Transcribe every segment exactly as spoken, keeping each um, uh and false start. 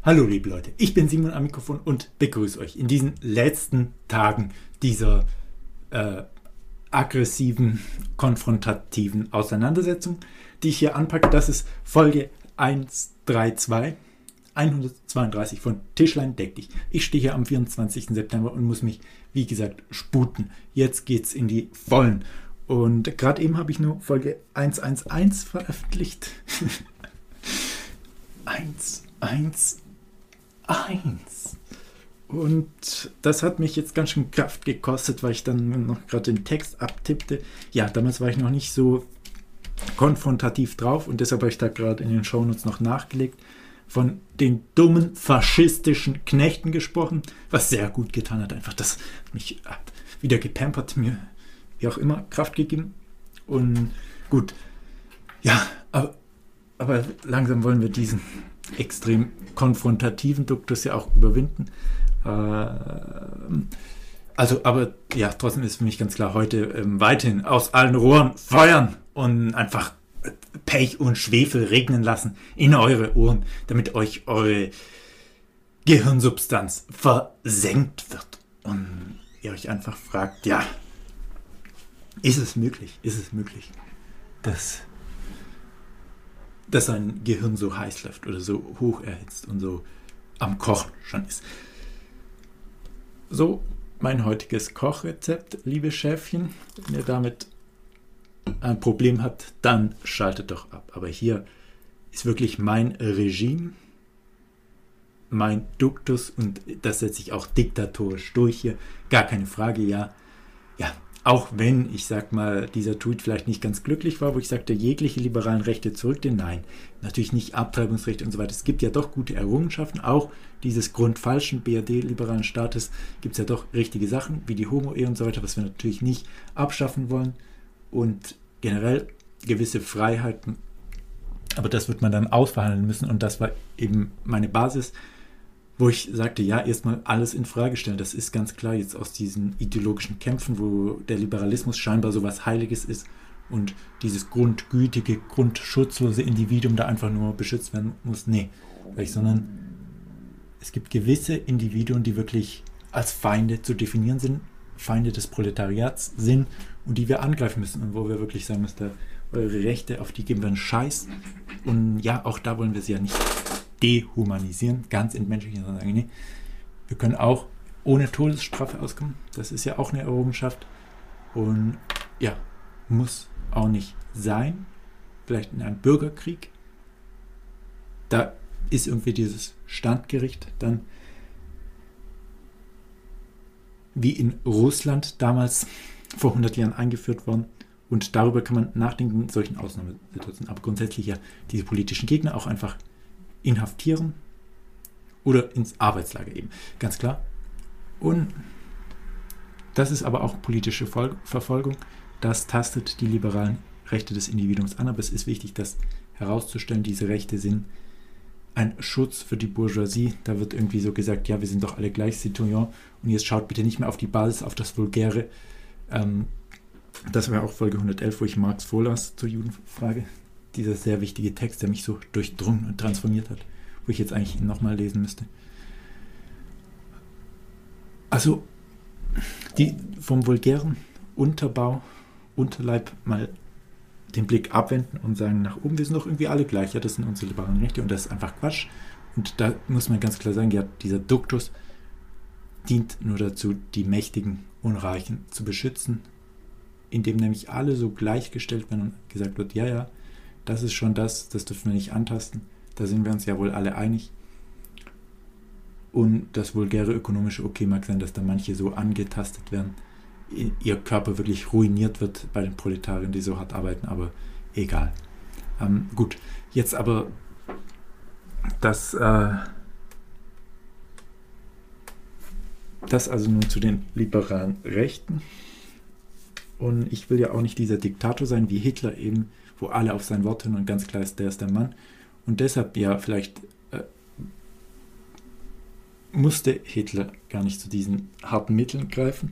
Hallo liebe Leute, ich bin Simon am Mikrofon und begrüße euch in diesen letzten Tagen dieser äh, aggressiven, konfrontativen Auseinandersetzung, die ich hier anpacke. Das ist Folge hundertzweiunddreißig, hundertzweiunddreißig von Tischlein deck dich. Ich stehe hier am vierundzwanzigsten September und muss mich, wie gesagt, sputen. Jetzt geht's in die Vollen. Und gerade eben habe ich nur Folge hundertelf veröffentlicht. eins, eins, eins. Und das hat mich jetzt ganz schön Kraft gekostet, weil ich dann noch gerade den Text abtippte. Ja, damals war ich noch nicht so konfrontativ drauf und deshalb habe ich da gerade in den Shownotes noch nachgelegt, von den dummen faschistischen Knechten gesprochen, was sehr gut getan hat. Einfach das mich wieder gepampert, mir wie auch immer Kraft gegeben. Und gut, ja, aber, aber langsam wollen wir diesen extrem konfrontativen Duktus ja auch überwinden. Also, aber ja, trotzdem ist für mich ganz klar, heute ähm, weiterhin aus allen Rohren feuern und einfach Pech und Schwefel regnen lassen in eure Ohren, damit euch eure Gehirnsubstanz versenkt wird. Und ihr euch einfach fragt, ja, ist es möglich, ist es möglich, dass, dass ein Gehirn so heiß läuft oder so hoch erhitzt und so am Kochen schon ist. So, mein heutiges Kochrezept, liebe Schäfchen. Wenn ihr damit ein Problem habt, dann schaltet doch ab. Aber hier ist wirklich mein Regime, mein Duktus und das setze ich auch diktatorisch durch hier. Gar keine Frage, ja. Ja, auch wenn, ich sag mal, dieser Tweet vielleicht nicht ganz glücklich war, wo ich sagte, jegliche liberalen Rechte zurücknehmen. Nein, natürlich nicht Abtreibungsrechte und so weiter. Es gibt ja doch gute Errungenschaften. Auch dieses grundfalschen B R D-liberalen Staates gibt es ja doch richtige Sachen, wie die Homo-Ehe und so weiter, was wir natürlich nicht abschaffen wollen. Und generell gewisse Freiheiten. Aber das wird man dann ausverhandeln müssen. Und das war eben meine Basis, wo ich sagte, ja, erstmal alles in Frage stellen. Das ist ganz klar jetzt aus diesen ideologischen Kämpfen, wo der Liberalismus scheinbar so was Heiliges ist und dieses grundgütige, grundschutzlose Individuum da einfach nur beschützt werden muss. Nee, sondern es gibt gewisse Individuen, die wirklich als Feinde zu definieren sind, Feinde des Proletariats sind und die wir angreifen müssen und wo wir wirklich sagen müssen, eure Rechte, auf die geben wir einen Scheiß. Und ja, auch da wollen wir sie ja nicht dehumanisieren, ganz entmenschlichen, sondern sagen, nee, wir können auch ohne Todesstrafe auskommen. Das ist ja auch eine Errungenschaft. Und ja, muss auch nicht sein. Vielleicht in einem Bürgerkrieg. Da ist irgendwie dieses Standgericht dann wie in Russland damals vor hundert Jahren eingeführt worden. Und darüber kann man nachdenken in solchen Ausnahmesituationen. Aber grundsätzlich ja diese politischen Gegner auch einfach inhaftieren oder ins Arbeitslager eben. Ganz klar. Und das ist aber auch politische Vol- Verfolgung. Das tastet die liberalen Rechte des Individuums an. Aber es ist wichtig, das herauszustellen. Diese Rechte sind ein Schutz für die Bourgeoisie. Da wird irgendwie so gesagt, ja, wir sind doch alle gleich, Citoyen. Und jetzt schaut bitte nicht mehr auf die Basis, auf das Vulgäre. Ähm, das war auch Folge hundertelf, wo ich Marx vorlas zur Judenfrage. Dieser sehr wichtige Text, der mich so durchdrungen und transformiert hat, wo ich jetzt eigentlich nochmal lesen müsste. Also, die vom vulgären Unterbau, Unterleib mal den Blick abwenden und sagen nach oben, wir sind doch irgendwie alle gleich, ja, das sind unsere liberalen Rechte und das ist einfach Quatsch. Und da muss man ganz klar sagen, ja, dieser Duktus dient nur dazu, die Mächtigen und Reichen zu beschützen, indem nämlich alle so gleichgestellt werden und gesagt wird, ja, ja, das ist schon das, das dürfen wir nicht antasten. Da sind wir uns ja wohl alle einig. Und das vulgäre ökonomische Okay mag sein, dass da manche so angetastet werden, ihr Körper wirklich ruiniert wird bei den Proletariern, die so hart arbeiten, aber egal. Ähm, gut, jetzt aber das, äh, das also nun zu den liberalen Rechten. Und ich will ja auch nicht dieser Diktator sein, wie Hitler eben, wo alle auf sein Wort hören und ganz klar ist, der ist der Mann. Und deshalb, ja, vielleicht äh, musste Hitler gar nicht zu diesen harten Mitteln greifen,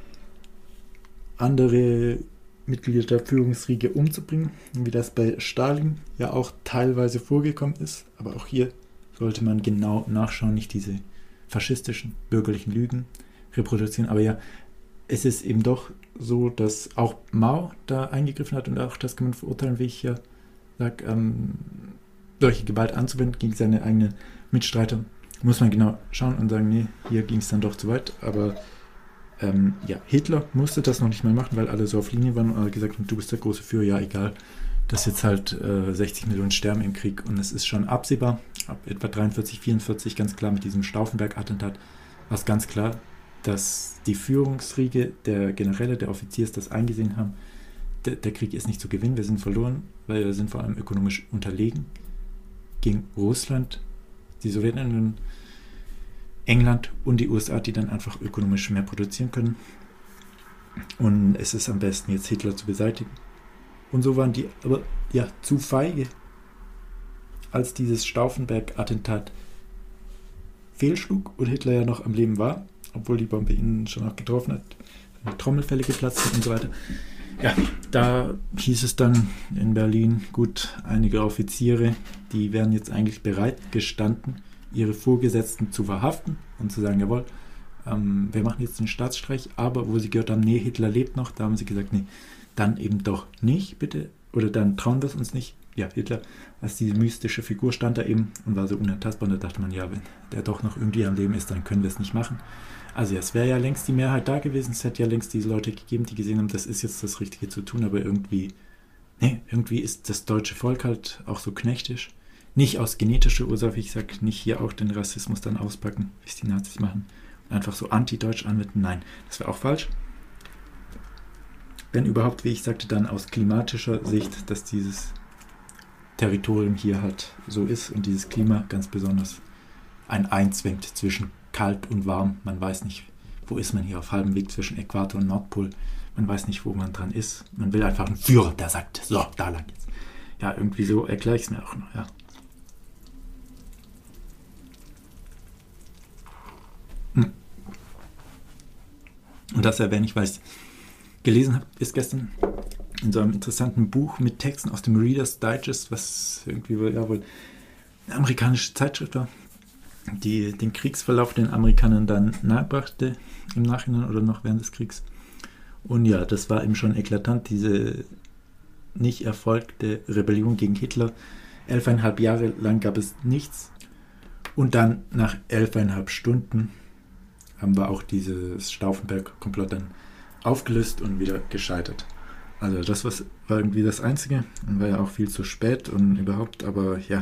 andere Mitglieder der Führungsriege umzubringen, wie das bei Stalin ja auch teilweise vorgekommen ist. Aber auch hier sollte man genau nachschauen, nicht diese faschistischen, bürgerlichen Lügen reproduzieren. Aber ja, es ist eben doch so, dass auch Mao da eingegriffen hat und auch das kann man verurteilen, wie ich ja sage, ähm, solche Gewalt anzuwenden gegen seine eigenen Mitstreiter. Muss man genau schauen und sagen, nee, hier ging es dann doch zu weit. Aber ähm, ja, Hitler musste das noch nicht mal machen, weil alle so auf Linie waren und alle gesagt haben, du bist der große Führer, ja egal. Dass jetzt halt äh, sechzig Millionen sterben im Krieg und es ist schon absehbar, ab etwa dreiundvierzig, vierundvierzig, ganz klar mit diesem Stauffenberg-Attentat, war es ganz klar, dass die Führungsriege der Generäle, der Offiziers das eingesehen haben, der, der Krieg ist nicht zu gewinnen, wir sind verloren, weil wir sind vor allem ökonomisch unterlegen gegen Russland, die Sowjetunion, England und die U S A, die dann einfach ökonomisch mehr produzieren können. Und es ist am besten, jetzt Hitler zu beseitigen. Und so waren die aber ja zu feige, als dieses Stauffenberg-Attentat fehlschlug und Hitler ja noch am Leben war, obwohl die Bombe ihn schon auch getroffen hat, Trommelfälle geplatzt sind und so weiter. Ja, da hieß es dann in Berlin, gut, einige Offiziere, die wären jetzt eigentlich bereit gestanden, ihre Vorgesetzten zu verhaften und zu sagen, jawohl, ähm, wir machen jetzt einen Staatsstreich, aber wo sie gehört haben, nee, Hitler lebt noch, da haben sie gesagt, nee, dann eben doch nicht, bitte, oder dann trauen wir es uns nicht. Ja, Hitler als diese mystische Figur stand da eben und war so unantastbar und da dachte man, ja, wenn der doch noch irgendwie am Leben ist, dann können wir es nicht machen. Also ja, es wäre ja längst die Mehrheit da gewesen, es hätte ja längst diese Leute gegeben, die gesehen haben, das ist jetzt das Richtige zu tun, aber irgendwie, nee, irgendwie ist das deutsche Volk halt auch so knechtisch. Nicht aus genetischer Ursache, ich sag nicht hier auch den Rassismus dann auspacken, wie es die Nazis machen, und einfach so anti-deutsch anwenden, nein, das wäre auch falsch. Wenn überhaupt, wie ich sagte, dann aus klimatischer Sicht, dass dieses Territorium hier halt so ist und dieses Klima ganz besonders ein einzwängt zwischen kalt und warm. Man weiß nicht, wo ist man hier auf halbem Weg zwischen Äquator und Nordpol. Man weiß nicht, wo man dran ist. Man will einfach einen Führer, der sagt, so, da lang jetzt. Ja, irgendwie so erkläre ich es mir auch noch, ja. Hm. Und das erwähne ich, weil ich gelesen habe, ist gestern in so einem interessanten Buch mit Texten aus dem Reader's Digest, was irgendwie wohl, ja, wohl eine amerikanische Zeitschrift war, die den Kriegsverlauf den Amerikanern dann nahebrachte, im Nachhinein oder noch während des Kriegs. Und ja, das war eben schon eklatant, diese nicht erfolgte Rebellion gegen Hitler. Elfeinhalb Jahre lang gab es nichts. Und dann nach elfeinhalb Stunden haben wir auch dieses Stauffenberg-Komplott dann aufgelöst und wieder gescheitert. Also das war irgendwie das Einzige und war ja auch viel zu spät und überhaupt, aber ja,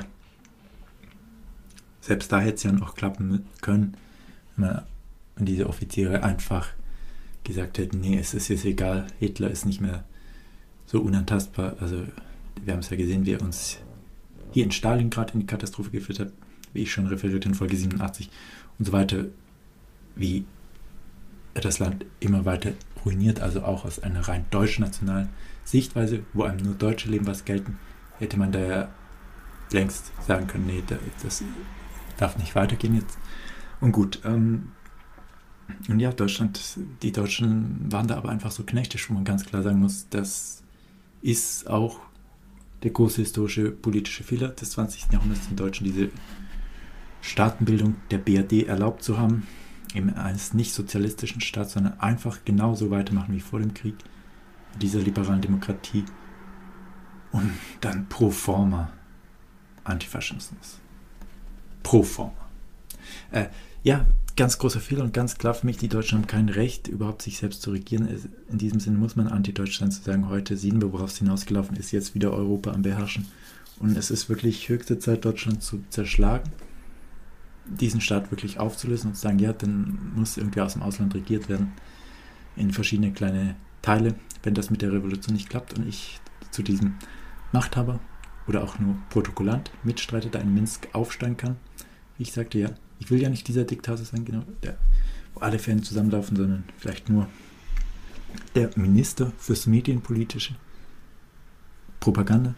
selbst da hätte es ja noch klappen können, wenn diese Offiziere einfach gesagt hätten, nee, es ist jetzt egal, Hitler ist nicht mehr so unantastbar. Also wir haben es ja gesehen, wie er uns hier in Stalingrad in die Katastrophe geführt hat, wie ich schon referiert in Folge siebenundachtzig und so weiter, wie er das Land immer weiter ruiniert, also auch aus einer rein deutsch-nationalen Sichtweise, wo einem nur deutsche Leben was gelten, hätte man da ja längst sagen können, nee, das darf nicht weitergehen jetzt. Und gut, ähm, und ja, Deutschland, die Deutschen waren da aber einfach so knechtisch, wo man ganz klar sagen muss, das ist auch der große historische politische Fehler des zwanzigsten Jahrhunderts, den Deutschen diese Staatenbildung der B R D erlaubt zu haben, eben eines nicht sozialistischen Staats, sondern einfach genauso weitermachen wie vor dem Krieg, dieser liberalen Demokratie und dann pro forma Antifaschismus. Pro forma. Äh, ja, ganz großer Fehler und ganz klar für mich, die Deutschen haben kein Recht, überhaupt sich selbst zu regieren. In diesem Sinne muss man antideutsch sein, zu sagen, heute sehen wir, worauf es hinausgelaufen ist, jetzt wieder Europa am Beherrschen. Und es ist wirklich höchste Zeit, Deutschland zu zerschlagen, diesen Staat wirklich aufzulösen und zu sagen, ja, dann muss irgendwie aus dem Ausland regiert werden, in verschiedene kleine Teile, wenn das mit der Revolution nicht klappt und ich zu diesem Machthaber oder auch nur Protokollant, Mitstreiter, der in Minsk aufsteigen kann. Wie ich sagte, ja, ich will ja nicht dieser Diktator sein, genau, der, wo alle Fans zusammenlaufen, sondern vielleicht nur der Minister fürs Medienpolitische, Propaganda,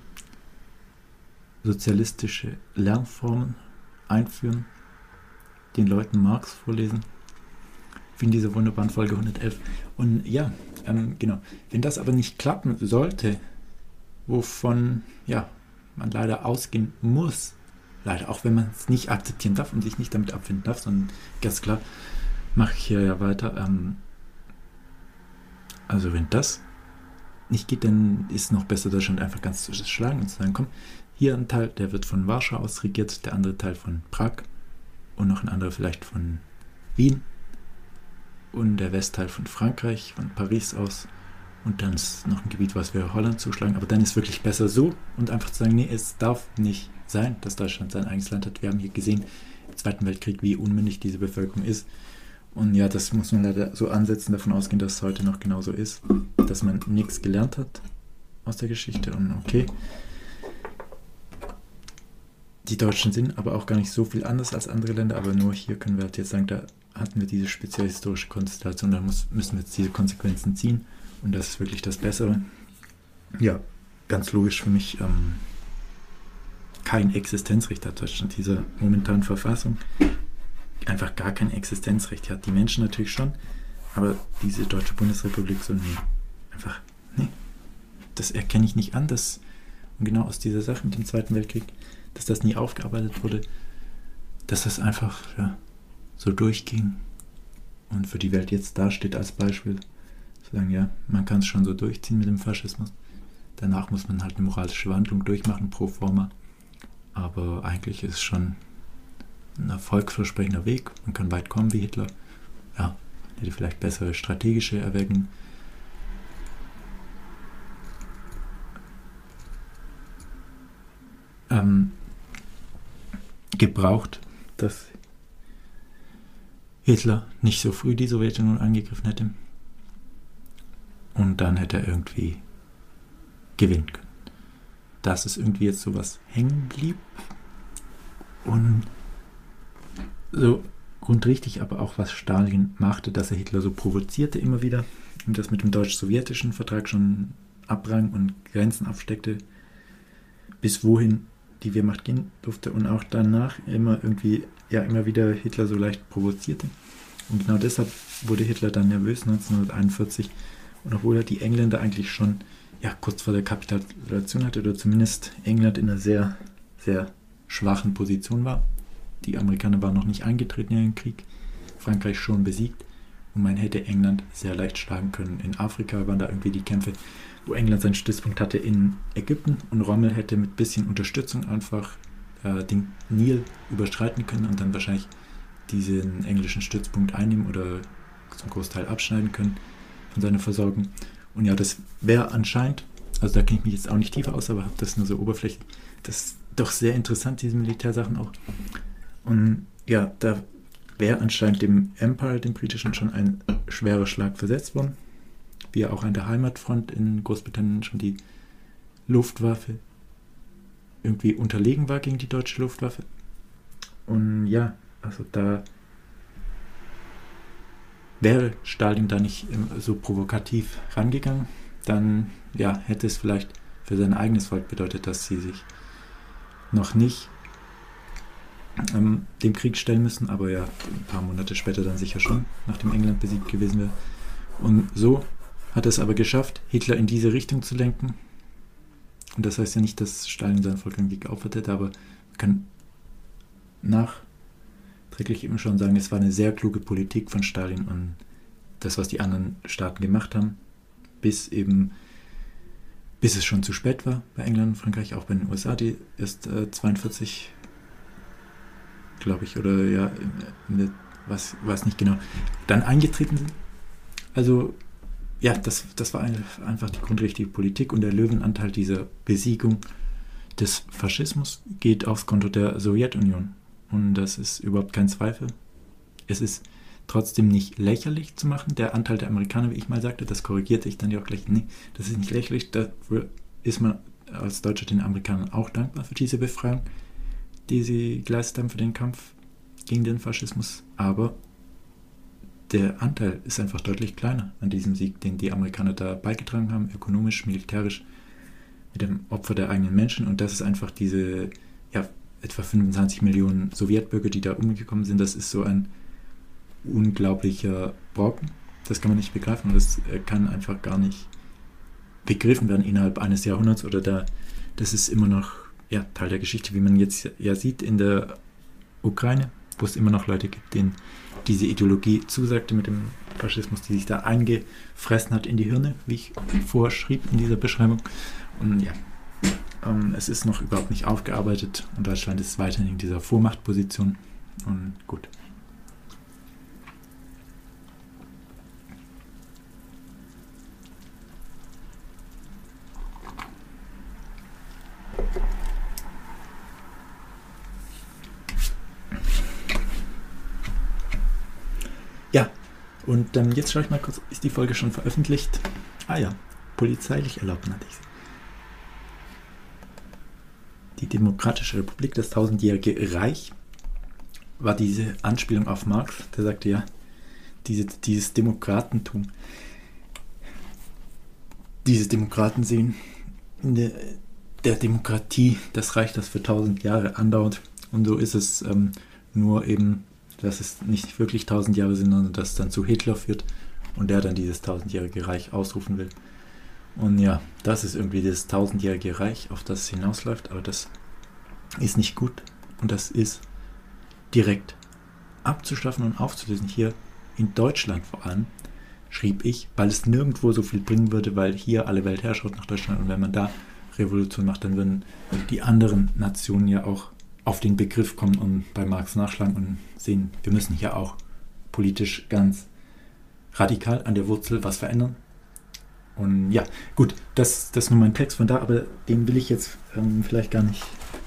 sozialistische Lernformen einführen, den Leuten Marx vorlesen, wie in dieser wunderbaren Folge hundertelf. Und ja, ähm, genau, wenn das aber nicht klappen sollte, wovon ja man leider ausgehen muss, leider, auch wenn man es nicht akzeptieren darf und sich nicht damit abfinden darf, sondern ganz klar mache ich hier ja weiter. Ähm, also wenn das nicht geht, dann ist es noch besser, Deutschland einfach ganz zu schlagen und zu sagen, komm, hier ein Teil, der wird von Warschau aus regiert, der andere Teil von Prag und noch ein anderer vielleicht von Wien und der Westteil von Frankreich, von Paris aus und dann ist noch ein Gebiet, was wir Holland zuschlagen, aber dann ist wirklich besser so und einfach zu sagen, nee, es darf nicht sein, dass Deutschland sein eigenes Land hat. Wir haben hier gesehen im Zweiten Weltkrieg, wie unmündig diese Bevölkerung ist und ja, das muss man leider so ansetzen, davon ausgehen, dass es heute noch genauso ist, dass man nichts gelernt hat aus der Geschichte und okay, die Deutschen sind aber auch gar nicht so viel anders als andere Länder, aber nur hier können wir halt jetzt sagen, da hatten wir diese spezielle historische Konstellation, da muss, müssen wir jetzt diese Konsequenzen ziehen und das ist wirklich das Bessere. Ja, ganz logisch für mich, ähm, kein Existenzrecht hat Deutschland, dieser momentanen Verfassung. Einfach gar kein Existenzrecht. Hat die Menschen natürlich schon, aber diese Deutsche Bundesrepublik so, nee, einfach, nee, das erkenne ich nicht an, dass, und genau aus dieser Sache mit dem Zweiten Weltkrieg, dass das nie aufgearbeitet wurde, dass das einfach, ja, so durchging und für die Welt jetzt dasteht als Beispiel, zu sagen, ja, man kann es schon so durchziehen mit dem Faschismus, danach muss man halt eine moralische Wandlung durchmachen, pro forma, aber eigentlich ist es schon ein erfolgsversprechender Weg, man kann weit kommen wie Hitler, ja, man hätte vielleicht bessere strategische Erwägungen, ähm, gebraucht, dass Hitler nicht so früh die Sowjetunion angegriffen hätte und dann hätte er irgendwie gewinnen können. Dass es irgendwie jetzt sowas hängen blieb und so grundrichtig, aber auch was Stalin machte, dass er Hitler so provozierte immer wieder und das mit dem deutsch-sowjetischen Vertrag schon abrang und Grenzen absteckte, bis wohin die Wehrmacht gehen durfte und auch danach immer irgendwie, ja, immer wieder Hitler so leicht provozierte. Und genau deshalb wurde Hitler dann nervös neunzehnhunderteinundvierzig und obwohl er die Engländer eigentlich schon, ja, kurz vor der Kapitulation hatte oder zumindest England in einer sehr, sehr schwachen Position war. Die Amerikaner waren noch nicht eingetreten in den Krieg, Frankreich schon besiegt und man hätte England sehr leicht schlagen können. In Afrika waren da irgendwie die Kämpfe, wo England seinen Stützpunkt hatte in Ägypten und Rommel hätte mit bisschen Unterstützung einfach äh, den Nil überschreiten können und dann wahrscheinlich diesen englischen Stützpunkt einnehmen oder zum Großteil abschneiden können von seiner Versorgung. Und ja, das wäre anscheinend, also da kenne ich mich jetzt auch nicht tiefer aus, aber habe das nur so oberflächlich, das ist doch sehr interessant, diese Militärsachen auch. Und ja, da wäre anscheinend dem Empire, dem britischen, schon ein schwerer Schlag versetzt worden, wie ja auch an der Heimatfront in Großbritannien schon die Luftwaffe irgendwie unterlegen war gegen die deutsche Luftwaffe. Und ja, also da wäre Stalin da nicht so provokativ rangegangen, dann ja, hätte es vielleicht für sein eigenes Volk bedeutet, dass sie sich noch nicht ähm, dem Krieg stellen müssen, aber ja, ein paar Monate später dann sicher schon, nachdem England besiegt gewesen wäre. Und so hat er es aber geschafft, Hitler in diese Richtung zu lenken. Und das heißt ja nicht, dass Stalin sein Volk irgendwie geopfert hätte, aber man kann nachträglich eben schon sagen, es war eine sehr kluge Politik von Stalin und das, was die anderen Staaten gemacht haben, bis eben, bis es schon zu spät war bei England und Frankreich, auch bei den U S A, die erst äh, zweiundvierzig, glaube ich, oder ja, in, was weiß nicht genau, dann eingetreten sind. Also ja, das, das war einfach die grundrichtige Politik und der Löwenanteil dieser Besiegung des Faschismus geht aufs Konto der Sowjetunion. Und das ist überhaupt kein Zweifel. Es ist trotzdem nicht lächerlich zu machen. Der Anteil der Amerikaner, wie ich mal sagte, das korrigierte ich dann ja auch gleich. Nee, das ist nicht lächerlich. Dafür ist man als Deutscher den Amerikanern auch dankbar für diese Befreiung, die sie geleistet haben für den Kampf gegen den Faschismus. Aber der Anteil ist einfach deutlich kleiner an diesem Sieg, den die Amerikaner da beigetragen haben, ökonomisch, militärisch, mit dem Opfer der eigenen Menschen. Und das ist einfach diese, ja, etwa fünfundzwanzig Millionen Sowjetbürger, die da umgekommen sind. Das ist so ein unglaublicher Brocken. Das kann man nicht begreifen und das kann einfach gar nicht begriffen werden innerhalb eines Jahrhunderts oder da, das ist immer noch, ja, Teil der Geschichte, wie man jetzt ja sieht in der Ukraine, wo es immer noch Leute gibt, denen diese Ideologie zusagte mit dem Faschismus, die sich da eingefressen hat in die Hirne, wie ich vorher schrieb in dieser Beschreibung. Und ja, ähm, es ist noch überhaupt nicht aufgearbeitet und Deutschland ist weiterhin in dieser Vormachtposition. Und gut. Ja, und ähm, jetzt schaue ich mal kurz, ist die Folge schon veröffentlicht? Ah ja, polizeilich erlaubt hatte ich sie. Die Demokratische Republik, das tausendjährige Reich, war diese Anspielung auf Marx, der sagte ja, diese, dieses Demokratentum, diese Demokraten sehen in der, der Demokratie das Reich, das für tausend Jahre andauert. Und so ist es ähm, nur eben, dass es nicht wirklich tausend Jahre sind, sondern dass es dann zu Hitler führt und der dann dieses tausendjährige Reich ausrufen will. Und ja, das ist irgendwie das tausendjährige Reich, auf das es hinausläuft, aber das ist nicht gut und das ist direkt abzuschaffen und aufzulösen. Hier in Deutschland vor allem, schrieb ich, weil es nirgendwo so viel bringen würde, weil hier alle Welt herschaut nach Deutschland und wenn man da Revolution macht, dann würden die anderen Nationen ja auch auf den Begriff kommen und bei Marx nachschlagen und sehen, wir müssen hier auch politisch ganz radikal an der Wurzel was verändern. Und ja, gut, das, das ist nur mein Text von da, aber den will ich jetzt ähm, vielleicht gar nicht.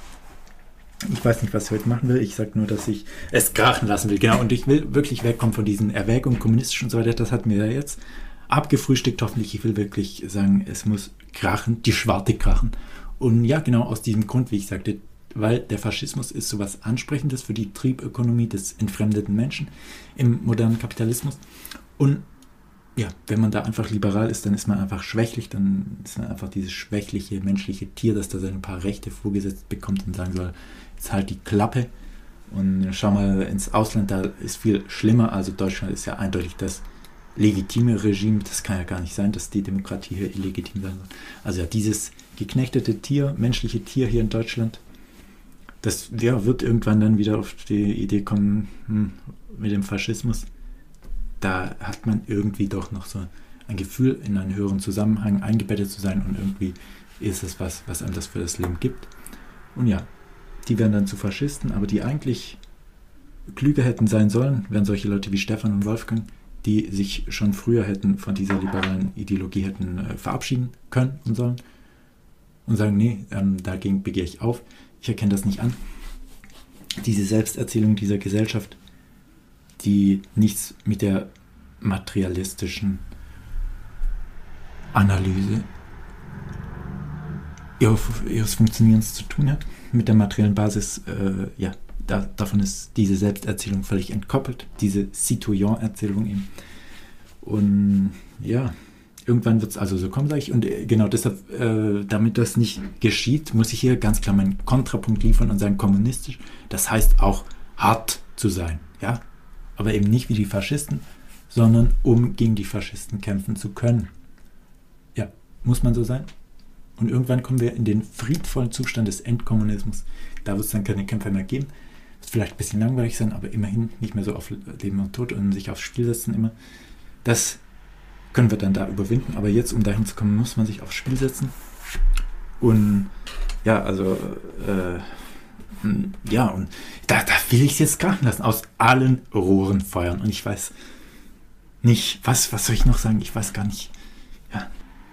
Ich weiß nicht, was ich heute machen will. Ich sage nur, dass ich es krachen lassen will. Genau, und ich will wirklich wegkommen von diesen Erwägungen, kommunistisch und so weiter. Das hat mir ja jetzt abgefrühstückt, hoffentlich. Ich will wirklich sagen, es muss krachen, die Schwarte krachen. Und ja, genau aus diesem Grund, wie ich sagte, weil der Faschismus ist sowas Ansprechendes für die Triebökonomie des entfremdeten Menschen im modernen Kapitalismus. Und ja, wenn man da einfach liberal ist, dann ist man einfach schwächlich, dann ist man einfach dieses schwächliche menschliche Tier, das da seine paar Rechte vorgesetzt bekommt und sagen soll, jetzt halt die Klappe und schau mal ins Ausland, da ist viel schlimmer. Also Deutschland ist ja eindeutig das legitime Regime, das kann ja gar nicht sein, dass die Demokratie hier illegitim sein soll. Also ja, dieses geknechtete Tier, menschliche Tier hier in Deutschland, das ja, wird irgendwann dann wieder auf die Idee kommen, hm, mit dem Faschismus. Da hat man irgendwie doch noch so ein Gefühl, in einen höheren Zusammenhang eingebettet zu sein und irgendwie ist es was, was einem das für das Leben gibt. Und ja, die werden dann zu Faschisten, aber die eigentlich klüger hätten sein sollen, wären solche Leute wie Stefan und Wolfgang, die sich schon früher hätten von dieser liberalen Ideologie hätten äh, verabschieden können und sollen und sagen, nee, ähm, dagegen begehre ich auf. Ich erkenne das nicht an. Diese Selbsterzählung dieser Gesellschaft, die nichts mit der materialistischen Analyse ihres Funktionierens zu tun hat, mit der materiellen Basis, äh, ja, da, davon ist diese Selbsterzählung völlig entkoppelt, diese Citoyen-Erzählung eben. Und ja, irgendwann wird es also so kommen, sage ich. Und genau deshalb, äh, damit das nicht geschieht, muss ich hier ganz klar meinen Kontrapunkt liefern und sagen, kommunistisch, das heißt auch hart zu sein, ja, aber eben nicht wie die Faschisten, sondern um gegen die Faschisten kämpfen zu können. Ja, muss man so sein. Und irgendwann kommen wir in den friedvollen Zustand des Endkommunismus. Da wird es dann keine Kämpfe mehr geben. Wird vielleicht ein bisschen langweilig sein, aber immerhin nicht mehr so auf Leben und Tod und sich aufs Spiel setzen immer. Das können wir dann da überwinden. Aber jetzt, um dahin zu kommen, muss man sich aufs Spiel setzen. Und ja, also äh, ja, und da, da will ich es jetzt krachen lassen. Aus allen Rohren feuern. Und ich weiß nicht, was, was soll ich noch sagen? Ich weiß gar nicht. Ja.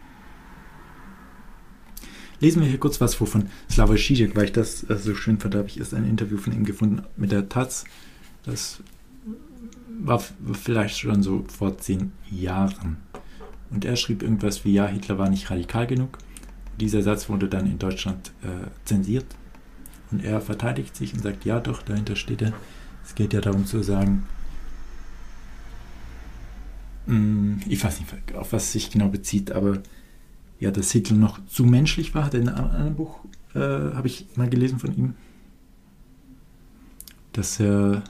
Lesen wir hier kurz was vor von Slavoj Žižek, weil ich das äh, so schön fand. Da habe ich erst ein Interview von ihm gefunden mit der Taz. Das war f- vielleicht schon so vor zehn Jahren. Und er schrieb irgendwas wie, ja, Hitler war nicht radikal genug. Dieser Satz wurde dann in Deutschland äh, zensiert. Und er verteidigt sich und sagt, ja doch, dahinter steht er. Es geht ja darum zu sagen, mh, ich weiß nicht, auf was es sich genau bezieht, aber ja, dass Hitler noch zu menschlich war, hat er in einem anderen Buch, äh, habe ich mal gelesen von ihm, dass er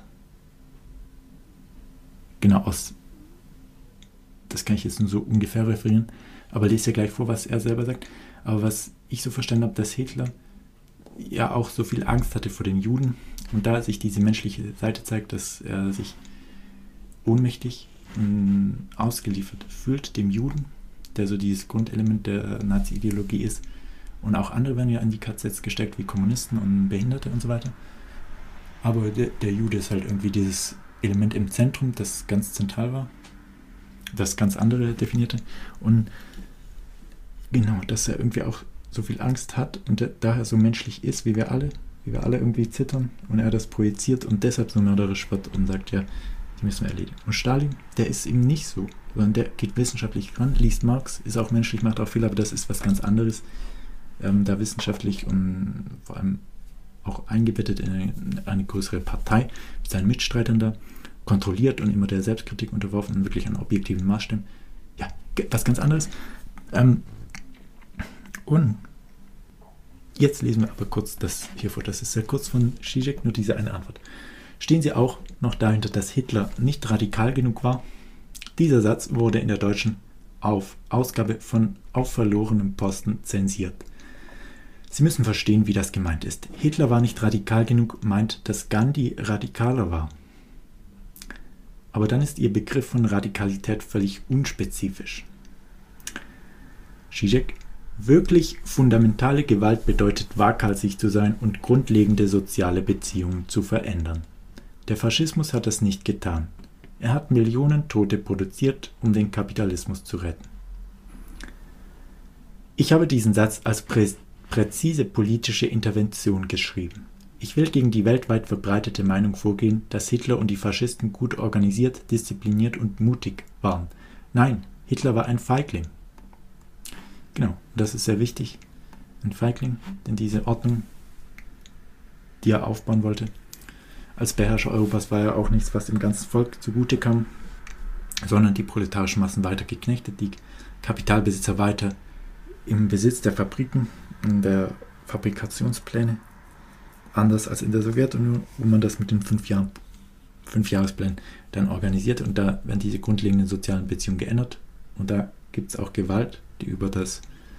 genau aus, das kann ich jetzt nur so ungefähr referieren, aber lese ja gleich vor, was er selber sagt, aber was ich so verstanden habe, dass Hitler ja auch so viel Angst hatte vor den Juden und da sich diese menschliche Seite zeigt, dass er sich ohnmächtig mh, ausgeliefert fühlt dem Juden, der so dieses Grundelement der Nazi-Ideologie ist. Und auch andere werden ja in die K Zs gesteckt, wie Kommunisten und Behinderte und so weiter. Aber der, der Jude ist halt irgendwie dieses Element im Zentrum, das ganz zentral war, das ganz andere definierte. Und genau, dass er irgendwie auch so viel Angst hat und der, daher so menschlich ist, wie wir alle, wie wir alle irgendwie zittern und er das projiziert und deshalb so mörderisch wird und sagt, ja, die müssen wir erledigen. Und Stalin, der ist eben nicht so, sondern der geht wissenschaftlich ran, liest Marx, ist auch menschlich, macht auch Fehler, aber das ist was ganz anderes. Ähm, da wissenschaftlich und vor allem auch eingebettet in eine, in eine größere Partei mit seinen Mitstreitern da, kontrolliert und immer der Selbstkritik unterworfen und wirklich an objektiven Maßstäben. Ja, was ganz anderes. Ähm, und jetzt lesen wir aber kurz das hier vor. Das ist sehr kurz von Zizek, nur diese eine Antwort. Stehen Sie auch noch dahinter, dass Hitler nicht radikal genug war? Dieser Satz wurde in der deutschen Auf Ausgabe von Auf verlorenem Posten zensiert. Sie müssen verstehen, wie das gemeint ist. Hitler war nicht radikal genug, meint, dass Gandhi radikaler war. Aber dann ist Ihr Begriff von Radikalität völlig unspezifisch. Zizek: Wirklich fundamentale Gewalt bedeutet, waghalsig zu sein und grundlegende soziale Beziehungen zu verändern. Der Faschismus hat das nicht getan. Er hat Millionen Tote produziert, um den Kapitalismus zu retten. Ich habe diesen Satz als prä präzise politische Intervention geschrieben. Ich will gegen die weltweit verbreitete Meinung vorgehen, dass Hitler und die Faschisten gut organisiert, diszipliniert und mutig waren. Nein, Hitler war ein Feigling. Genau, das ist sehr wichtig. Ein Feigling, denn diese Ordnung, die er aufbauen wollte, als Beherrscher Europas war ja auch nichts, was dem ganzen Volk zugute kam, sondern die proletarischen Massen weiter geknechtet, die Kapitalbesitzer weiter im Besitz der Fabriken und der Fabrikationspläne, anders als in der Sowjetunion, wo man das mit den fünf Jahren, Fünfjahresplänen dann organisiert und da werden diese grundlegenden sozialen Beziehungen geändert und da gibt es auch Gewalt, die über das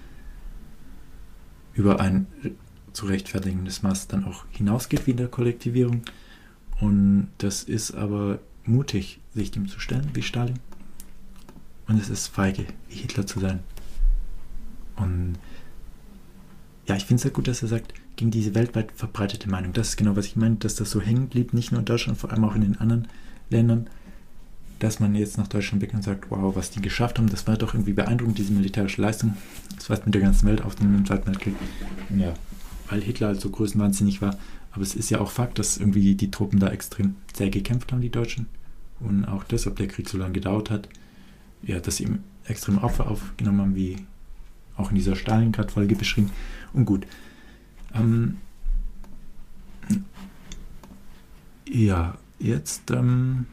über ein zu rechtfertigendes Maß dann auch hinausgeht wie in der Kollektivierung. Und das ist aber mutig, sich dem zu stellen, wie Stalin. Und es ist feige, wie Hitler zu sein. Und ja, ich finde es sehr gut, dass er sagt, gegen diese weltweit verbreitete Meinung. Das ist genau, was ich meine, dass das so hängen blieb, nicht nur in Deutschland, vor allem auch in den anderen Ländern, dass man jetzt nach Deutschland blickt und sagt, wow, was die geschafft haben, das war doch irgendwie beeindruckend, diese militärische Leistung. Das war mit der ganzen Welt auf dem Zweiten Weltkrieg. Und ja, weil Hitler halt so größenwahnsinnig war. Aber es ist ja auch Fakt, dass irgendwie die Truppen da extrem sehr gekämpft haben, die Deutschen. Und auch deshalb der Krieg so lange gedauert hat. Ja, dass sie eben extrem Opfer aufgenommen haben, wie auch in dieser Stalingrad-Folge beschrieben. Und gut. Ähm, ja, jetzt ähm,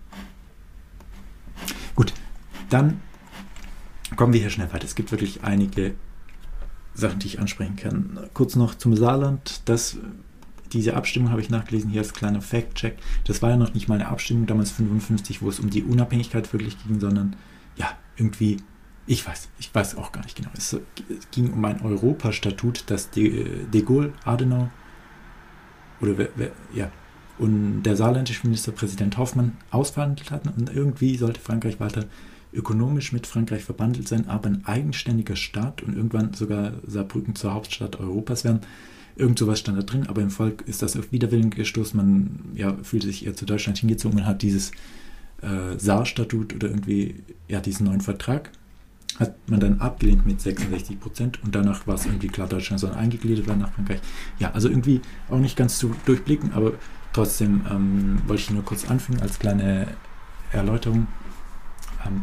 gut, dann kommen wir hier schnell weiter. Es gibt wirklich einige Sachen, die ich ansprechen kann. Kurz noch zum Saarland. Das, diese Abstimmung habe ich nachgelesen, hier als kleiner Fact-Check. Das war ja noch nicht mal eine Abstimmung, damals fünfundfünfzig, wo es um die Unabhängigkeit wirklich ging, sondern ja, irgendwie, ich weiß, ich weiß auch gar nicht genau. Es ging um ein Europastatut, das de, de Gaulle, Adenauer oder wer, wer, ja, und der saarländische Ministerpräsident Hoffmann ausverhandelt hatten und irgendwie sollte Frankreich weiter ökonomisch mit Frankreich verbandelt sein, aber ein eigenständiger Staat und irgendwann sogar Saarbrücken zur Hauptstadt Europas werden. Irgend sowas stand da drin, aber im Volk ist das auf Widerwillen gestoßen. Man ja, fühlte sich eher zu Deutschland hingezogen und hat dieses äh, Saar-Statut oder irgendwie ja, diesen neuen Vertrag hat man dann abgelehnt mit sechsundsechzig Prozent und danach war es irgendwie klar, Deutschland soll eingegliedert werden nach Frankreich. Ja, also irgendwie auch nicht ganz zu durchblicken, aber trotzdem ähm, wollte ich nur kurz anfangen als kleine Erläuterung. Ähm,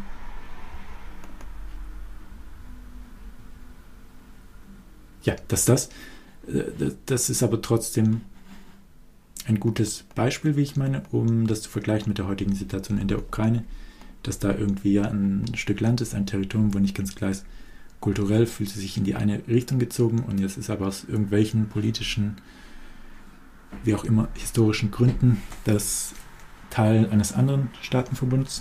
ja, dass das, äh, das ist aber trotzdem ein gutes Beispiel, wie ich meine, um das zu vergleichen mit der heutigen Situation in der Ukraine, dass da irgendwie ja ein Stück Land ist, ein Territorium, wo nicht ganz klar ist, kulturell fühlt sie sich in die eine Richtung gezogen und jetzt ist aber aus irgendwelchen politischen, wie auch immer, historischen Gründen das Teil eines anderen Staatenverbunds.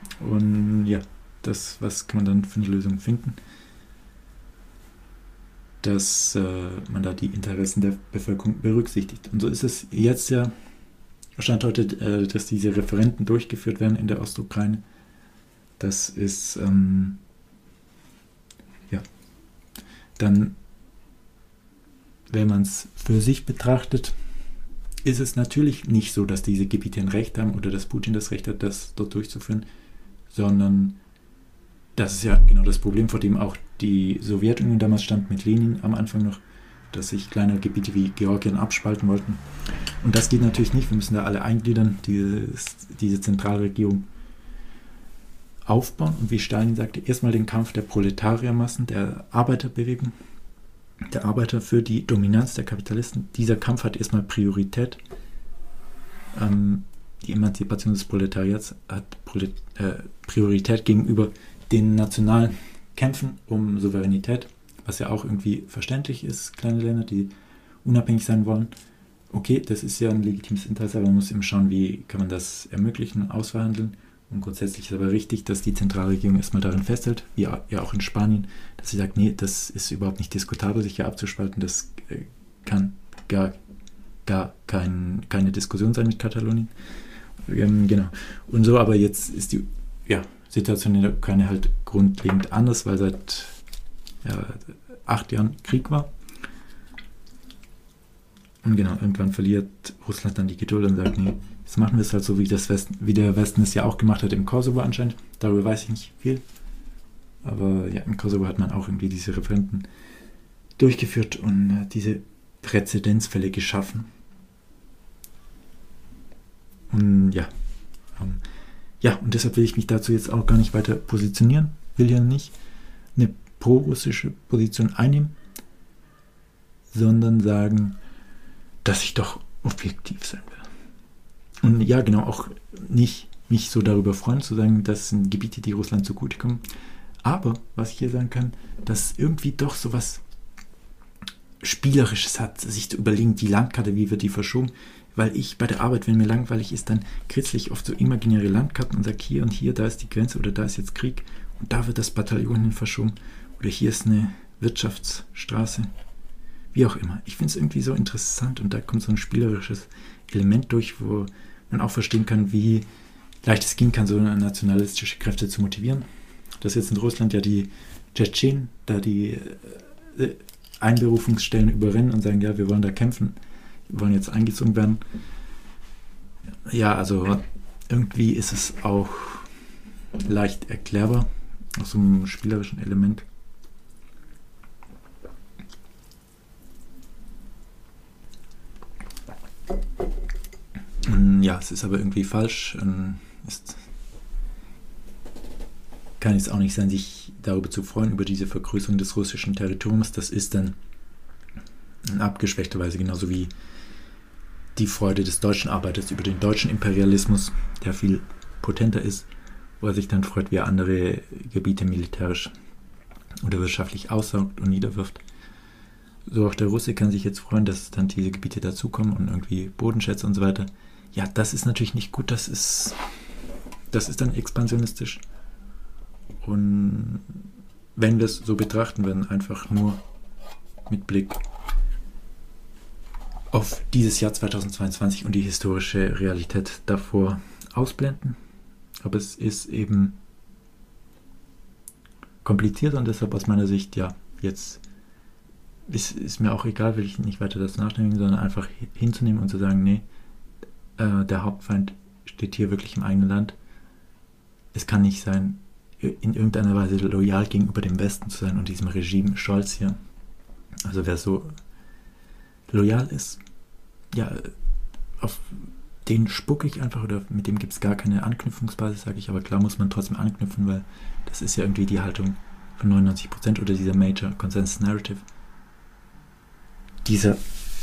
Und ja, das, was kann man dann für eine Lösung finden? dass äh, man da die Interessen der Bevölkerung berücksichtigt. Und so ist es jetzt ja, Stand heute, äh, dass diese Referenden durchgeführt werden in der Ostukraine. Das ist, ähm, ja, dann, wenn man es für sich betrachtet, ist es natürlich nicht so, dass diese Gebiete ein Recht haben oder dass Putin das Recht hat, das dort durchzuführen, sondern das ist ja genau das Problem, vor dem auch die Sowjetunion damals stand, mit Lenin am Anfang noch, dass sich kleine Gebiete wie Georgien abspalten wollten. Und das geht natürlich nicht, wir müssen da alle eingliedern, dieses, diese Zentralregierung aufbauen. Und wie Stalin sagte, erstmal den Kampf der Proletariermassen, der Arbeiterbewegung, der Arbeiter für die Dominanz der Kapitalisten. Dieser Kampf hat erstmal Priorität. Ähm, die Emanzipation des Proletariats hat Prolet- äh, Priorität gegenüber den nationalen Kämpfen um Souveränität, was ja auch irgendwie verständlich ist, kleine Länder, die unabhängig sein wollen. Okay, das ist ja ein legitimes Interesse, aber man muss eben schauen, wie kann man das ermöglichen, ausverhandeln. Und grundsätzlich ist aber richtig, dass die Zentralregierung erstmal darin festhält, wie ja auch in Spanien, dass sie sagt, nee, das ist überhaupt nicht diskutabel, sich hier abzuspalten, das kann gar, gar kein, keine Diskussion sein mit Katalonien. Ähm, genau. Und so, aber jetzt ist die ja, Situation in der Ukraine halt grundlegend anders, weil seit ja, acht Jahren Krieg war. Und genau, irgendwann verliert Russland dann die Geduld und sagt, nee, jetzt machen wir es halt so, wie, das Westen, wie der Westen es ja auch gemacht hat im Kosovo anscheinend. Darüber weiß ich nicht viel. Aber ja, im Kosovo hat man auch irgendwie diese Referenden durchgeführt und äh, diese Präzedenzfälle geschaffen. Und ja, ähm, ja, und deshalb will ich mich dazu jetzt auch gar nicht weiter positionieren. Will ja nicht eine pro-russische Position einnehmen, sondern sagen, dass ich doch objektiv sein will. Und ja, genau, auch nicht mich so darüber freuen, zu sagen, das sind Gebiete, die Russland zugutekommen. Aber, was ich hier sagen kann, dass irgendwie doch so was Spielerisches hat, sich zu überlegen, die Landkarte, wie wird die verschoben. Weil ich bei der Arbeit, wenn mir langweilig ist, dann kritzel ich oft so imaginäre Landkarten und sage, hier und hier, da ist die Grenze oder da ist jetzt Krieg und da wird das Bataillon hin verschoben oder hier ist eine Wirtschaftsstraße. Wie auch immer. Ich finde es irgendwie so interessant und da kommt so ein spielerisches Element durch, wo man auch verstehen kann, wie leicht es gehen kann, so nationalistische Kräfte zu motivieren. Das jetzt in Russland ja die Tschetschenen, da die äh, Einberufungsstellen überrennen und sagen, ja, wir wollen da kämpfen, wir wollen jetzt eingezogen werden. Ja, also irgendwie ist es auch leicht erklärbar, aus so einem spielerischen Element. Ja, es ist aber irgendwie falsch. Ist, kann jetzt auch nicht sein, sich darüber zu freuen, über diese Vergrößerung des russischen Territoriums. Das ist dann in abgeschwächter Weise genauso wie die Freude des deutschen Arbeiters über den deutschen Imperialismus, der viel potenter ist, wo er sich dann freut, wie er andere Gebiete militärisch oder wirtschaftlich aussaugt und niederwirft. So auch der Russe kann sich jetzt freuen, dass dann diese Gebiete dazukommen und irgendwie Bodenschätze und so weiter. Ja, das ist natürlich nicht gut, das ist, das ist dann expansionistisch. Und wenn wir es so betrachten, werden einfach nur mit Blick auf dieses Jahr zweitausendzweiundzwanzig und die historische Realität davor ausblenden. Aber es ist eben kompliziert und deshalb aus meiner Sicht, ja, jetzt ist, ist mir auch egal, will ich nicht weiter das nachdenken, sondern einfach hinzunehmen und zu sagen, nee, äh, der Hauptfeind steht hier wirklich im eigenen Land. Es kann nicht sein, in irgendeiner Weise loyal gegenüber dem Westen zu sein und diesem Regime Scholz hier. Also wer so loyal ist, ja, auf den spucke ich einfach oder mit dem gibt es gar keine Anknüpfungsbasis, sage ich, aber klar muss man trotzdem anknüpfen, weil das ist ja irgendwie die Haltung von neunundneunzig Prozent oder dieser Major Consensus Narrative. Dieser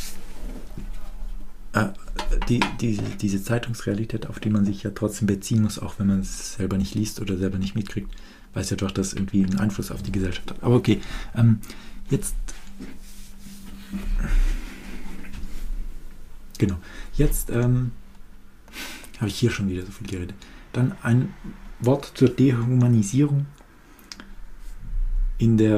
äh, die, die, diese Zeitungsrealität, auf die man sich ja trotzdem beziehen muss, auch wenn man es selber nicht liest oder selber nicht mitkriegt, weiß ja doch, dass irgendwie einen Einfluss auf die Gesellschaft hat. Aber okay, ähm, jetzt genau, jetzt ähm, habe ich hier schon wieder so viel geredet. Dann ein Wort zur Dehumanisierung in der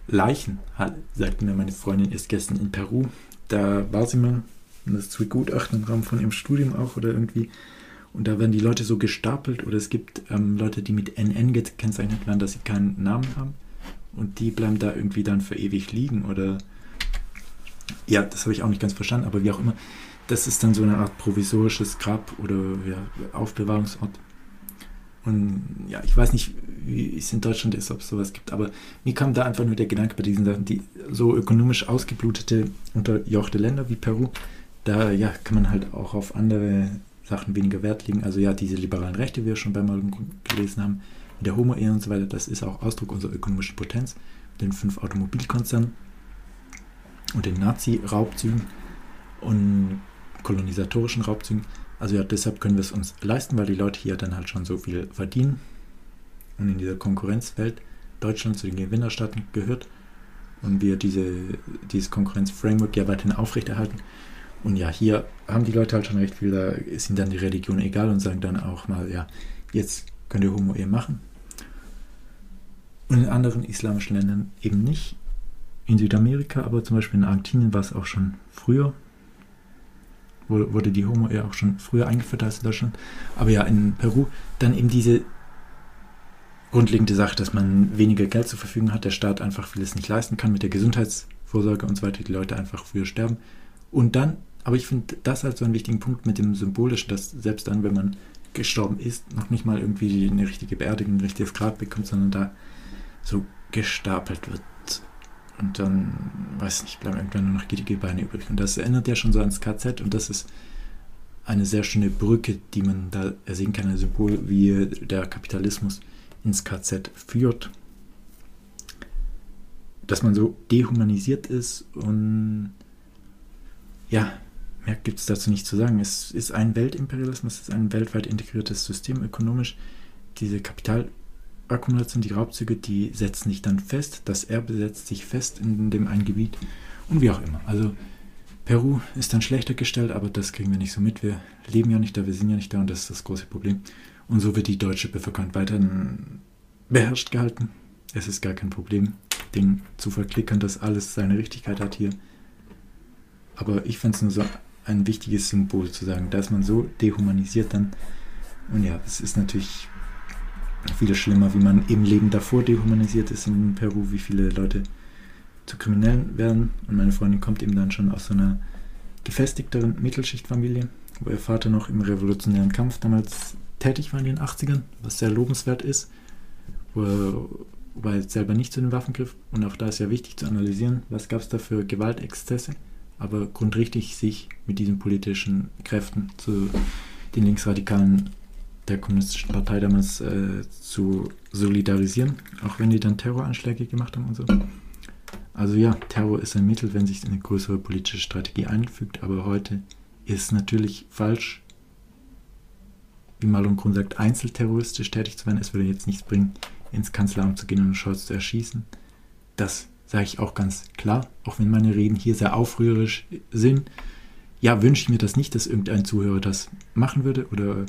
Leichenhalle, sagte mir meine Freundin erst gestern in Peru. Da war sie mal, das zu begutachten im Rahmen von ihrem Studium auch oder irgendwie. Und da werden die Leute so gestapelt oder es gibt ähm, Leute, die mit N N gekennzeichnet werden, dass sie keinen Namen haben. Und die bleiben da irgendwie dann für ewig liegen oder... Ja, das habe ich auch nicht ganz verstanden, aber wie auch immer. Das ist dann so eine Art provisorisches Grab oder ja, Aufbewahrungsort. Und ja, ich weiß nicht, wie es in Deutschland ist, ob es sowas gibt, aber mir kam da einfach nur der Gedanke bei diesen Sachen, die so ökonomisch ausgeblutete, unterjochte Länder wie Peru, da ja, kann man halt auch auf andere Sachen weniger Wert legen. Also ja, diese liberalen Rechte, wie wir schon beim Mal gelesen haben, der Homo-Ehe und so weiter, das ist auch Ausdruck unserer ökonomischen Potenz, den fünf Automobilkonzernen und den Nazi-Raubzügen und kolonisatorischen Raubzügen. Also ja, deshalb können wir es uns leisten, weil die Leute hier dann halt schon so viel verdienen und in dieser Konkurrenzwelt Deutschland zu den Gewinnerstaaten gehört und wir diese, dieses Konkurrenzframework ja weiterhin aufrechterhalten. Und ja, hier haben die Leute halt schon recht viel, da ist ihnen dann die Religion egal und sagen dann auch mal, ja, jetzt könnt ihr Homo-Ehe machen. Und in anderen islamischen Ländern eben nicht. In Südamerika, aber zum Beispiel in Argentinien war es auch schon früher, wurde die Homo-Ehe auch schon früher eingeführt als in Deutschland. Aber ja, in Peru dann eben diese grundlegende Sache, dass man weniger Geld zur Verfügung hat, der Staat einfach vieles nicht leisten kann mit der Gesundheitsvorsorge und so weiter, die Leute einfach früher sterben. Und dann, aber ich finde das halt so einen wichtigen Punkt mit dem Symbolischen, dass selbst dann, wenn man gestorben ist, noch nicht mal irgendwie eine richtige Beerdigung, ein richtiges Grab bekommt, sondern da so gestapelt wird. Und dann, weiß nicht, bleiben irgendwann nur noch gittige Beine übrig. Und das erinnert ja schon so ans K Z und das ist eine sehr schöne Brücke, die man da sehen kann, ein Symbol, wie der Kapitalismus ins K Z führt. Dass man so dehumanisiert ist und ja, mehr gibt es dazu nicht zu sagen. Es ist ein Weltimperialismus, es ist ein weltweit integriertes System ökonomisch. Diese Kapitalakkumulation, die Raubzüge, die setzen sich dann fest, das Erbe setzt sich fest in dem einen Gebiet und wie auch immer. Also Peru ist dann schlechter gestellt, aber das kriegen wir nicht so mit. Wir leben ja nicht da, wir sind ja nicht da und das ist das große Problem. Und so wird die deutsche Bevölkerung weiterhin beherrscht gehalten. Es ist gar kein Problem, Ding zu verklickern, dass alles seine Richtigkeit hat hier. Aber ich fand es nur so ein wichtiges Symbol zu sagen, da ist man so dehumanisiert dann. Und ja, es ist natürlich viel schlimmer, wie man im Leben davor dehumanisiert ist in Peru, wie viele Leute zu Kriminellen werden. Und meine Freundin kommt eben dann schon aus so einer gefestigteren Mittelschichtfamilie, wo ihr Vater noch im revolutionären Kampf damals tätig war in den achtzigern, was sehr lobenswert ist, wo er, wo er selber nicht zu den Waffen griff. Und auch da ist ja wichtig zu analysieren, was gab es da für Gewaltexzesse, aber grundrichtig sich mit diesen politischen Kräften zu den Linksradikalen der Kommunistischen Partei damals äh, zu solidarisieren, auch wenn die dann Terroranschläge gemacht haben und so. Also ja, Terror ist ein Mittel, wenn sich eine größere politische Strategie einfügt, aber heute ist es natürlich falsch, wie Malum Grun sagt, einzelterroristisch tätig zu werden. Es würde jetzt nichts bringen, ins Kanzleramt zu gehen und Scholz zu erschießen. Das sage ich auch ganz klar, auch wenn meine Reden hier sehr aufrührerisch sind. Ja, wünsche ich mir das nicht, dass irgendein Zuhörer das machen würde oder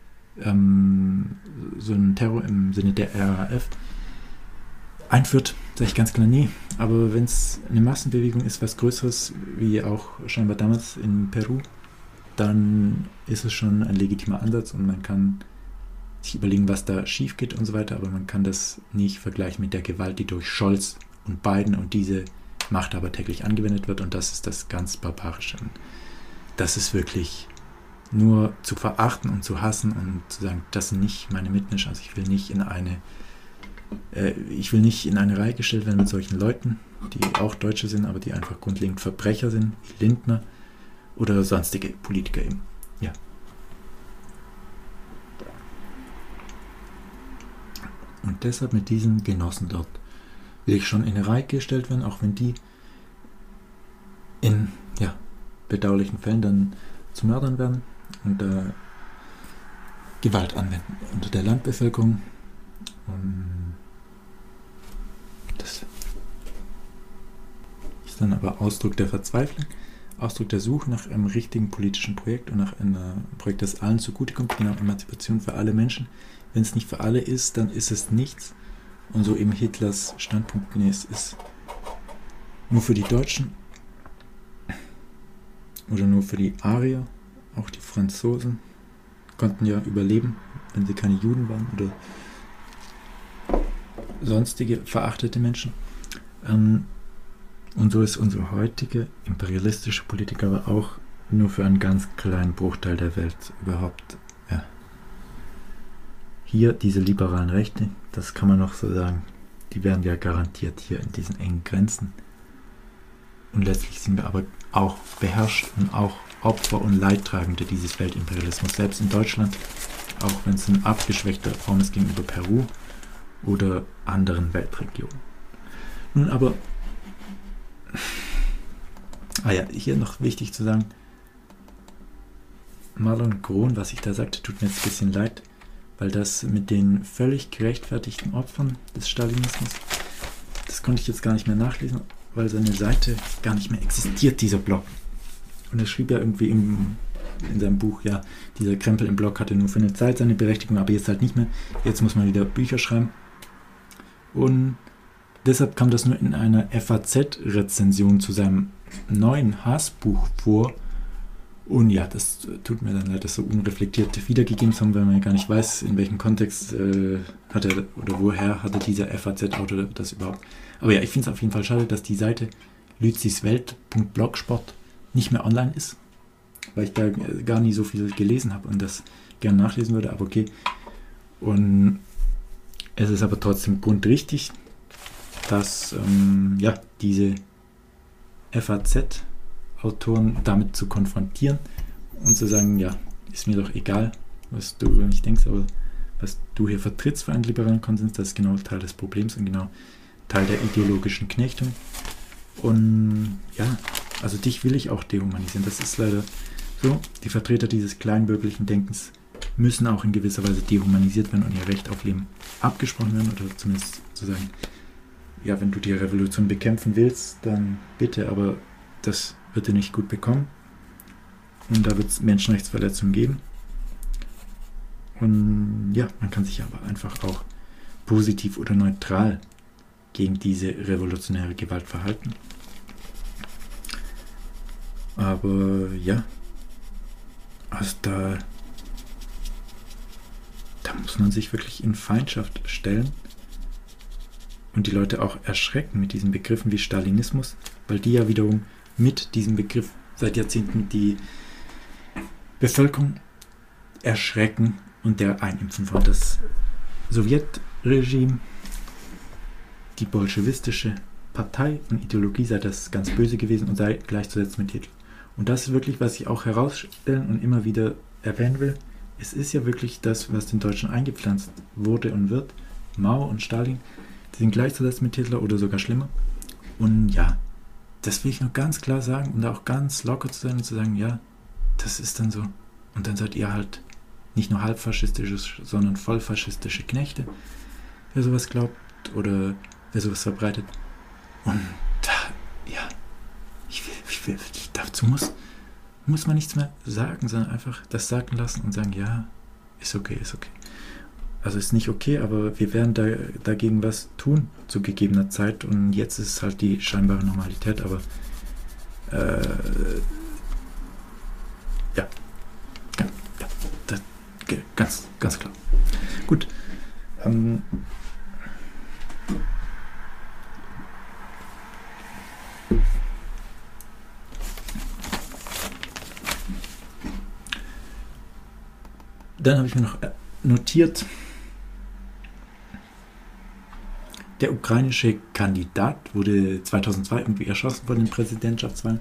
ähm, so einen Terror im Sinne der R A F einführt, sage ich ganz klar nie. Aber wenn es eine Massenbewegung ist, was Größeres, wie auch scheinbar damals in Peru, dann ist es schon ein legitimer Ansatz und man kann sich überlegen, was da schief geht und so weiter, aber man kann das nicht vergleichen mit der Gewalt, die durch Scholz und Biden und diese Machthaber täglich angewendet wird und das ist das ganz Barbarische. Das ist wirklich nur zu verachten und zu hassen und zu sagen, das sind nicht meine Mitmenschen, also ich will nicht in eine äh, ich will nicht in eine Reihe gestellt werden mit solchen Leuten, die auch Deutsche sind, aber die einfach grundlegend Verbrecher sind, wie Lindner oder sonstige Politiker eben. Ja. Und deshalb mit diesen Genossen dort will ich schon in eine Reihe gestellt werden, auch wenn die in ja, bedauerlichen Fällen dann zu Mördern werden und äh, Gewalt anwenden unter der Landbevölkerung. Und das ist dann aber Ausdruck der Verzweiflung, Ausdruck der Suche nach einem richtigen politischen Projekt und nach einem Projekt, das allen zugutekommt, genau, Emanzipation für alle Menschen. Wenn es nicht für alle ist, dann ist es nichts. Und so eben Hitlers Standpunkt, nee, es ist nur für die Deutschen oder nur für die Arier, auch die Franzosen konnten ja überleben, wenn sie keine Juden waren oder sonstige verachtete Menschen. Ähm, und so ist unsere heutige imperialistische Politik aber auch nur für einen ganz kleinen Bruchteil der Welt überhaupt. Ja. Hier diese liberalen Rechte, das kann man noch so sagen, die werden ja garantiert hier in diesen engen Grenzen. Und letztlich sind wir aber auch beherrscht und auch Opfer und Leidtragende dieses Weltimperialismus. Selbst in Deutschland, auch wenn es in abgeschwächter Form ist gegenüber Peru oder anderen Weltregionen. Nun aber, ah ja, hier noch wichtig zu sagen, Marlon Grohn, was ich da sagte, tut mir jetzt ein bisschen leid, weil das mit den völlig gerechtfertigten Opfern des Stalinismus, das konnte ich jetzt gar nicht mehr nachlesen, weil seine Seite gar nicht mehr existiert, dieser Blog. Und er schrieb ja irgendwie im, in seinem Buch, ja, dieser Krempel im Blog hatte nur für eine Zeit seine Berechtigung, aber jetzt halt nicht mehr. Jetzt muss man wieder Bücher schreiben. Und deshalb kam das nur in einer F A Z-Rezension zu seinem neuen Hassbuch vor. Und ja, das tut mir dann leid, das so unreflektiert wiedergegeben zu haben, weil man ja gar nicht weiß, in welchem Kontext äh, hat er oder woher hatte dieser F A Z-Autor das überhaupt. Aber ja, ich finde es auf jeden Fall schade, dass die Seite lütziswelt punkt blogspot nicht mehr online ist, weil ich da gar nie so viel gelesen habe und das gerne nachlesen würde, aber okay. Und es ist aber trotzdem grundrichtig, dass ähm, ja, diese F A Z-Autoren damit zu konfrontieren und zu sagen, ja, ist mir doch egal, was du über mich denkst, aber was du hier vertrittst für einen liberalen Konsens, das ist genau Teil des Problems und genau Teil der ideologischen Knechtung. Und ja, also dich will ich auch dehumanisieren. Das ist leider so. Die Vertreter dieses kleinbürgerlichen Denkens müssen auch in gewisser Weise dehumanisiert werden und ihr Recht auf Leben abgesprochen werden oder zumindest zu sagen, ja, wenn du die Revolution bekämpfen willst, dann bitte, aber das wird dir nicht gut bekommen. Und da wird es Menschenrechtsverletzungen geben. Und ja, man kann sich aber einfach auch positiv oder neutral gegen diese revolutionäre Gewalt verhalten. Aber ja, also da, da muss man sich wirklich in Feindschaft stellen und die Leute auch erschrecken mit diesen Begriffen wie Stalinismus, weil die ja wiederum mit diesem Begriff seit Jahrzehnten die Bevölkerung erschrecken und der einimpfen wollen. Das Sowjetregime, die bolschewistische Partei und Ideologie sei das ganz böse gewesen und sei gleichzusetzen mit Hitler. Und das ist wirklich, was ich auch herausstellen und immer wieder erwähnen will. Es ist ja wirklich das, was den Deutschen eingepflanzt wurde und wird. Mao und Stalin, die sind gleichzusetzen mit Hitler oder sogar schlimmer. Und ja, das will ich nur ganz klar sagen und auch ganz locker zu sein und zu sagen, ja, das ist dann so. Und dann seid ihr halt nicht nur halbfaschistische, sondern vollfaschistische Knechte, wer sowas glaubt oder wer sowas verbreitet. Und da, ja, ich will, ich will, dazu muss, muss man nichts mehr sagen, sondern einfach das sagen lassen und sagen, ja, ist okay, ist okay. Also ist nicht okay, aber wir werden da, dagegen was tun zu gegebener Zeit und jetzt ist es halt die scheinbare Normalität, aber äh, ja, ja, ja das, ganz, ganz klar. Gut, ähm, dann habe ich mir noch notiert, der ukrainische Kandidat wurde zweitausendzwei irgendwie erschossen vor den Präsidentschaftswahlen.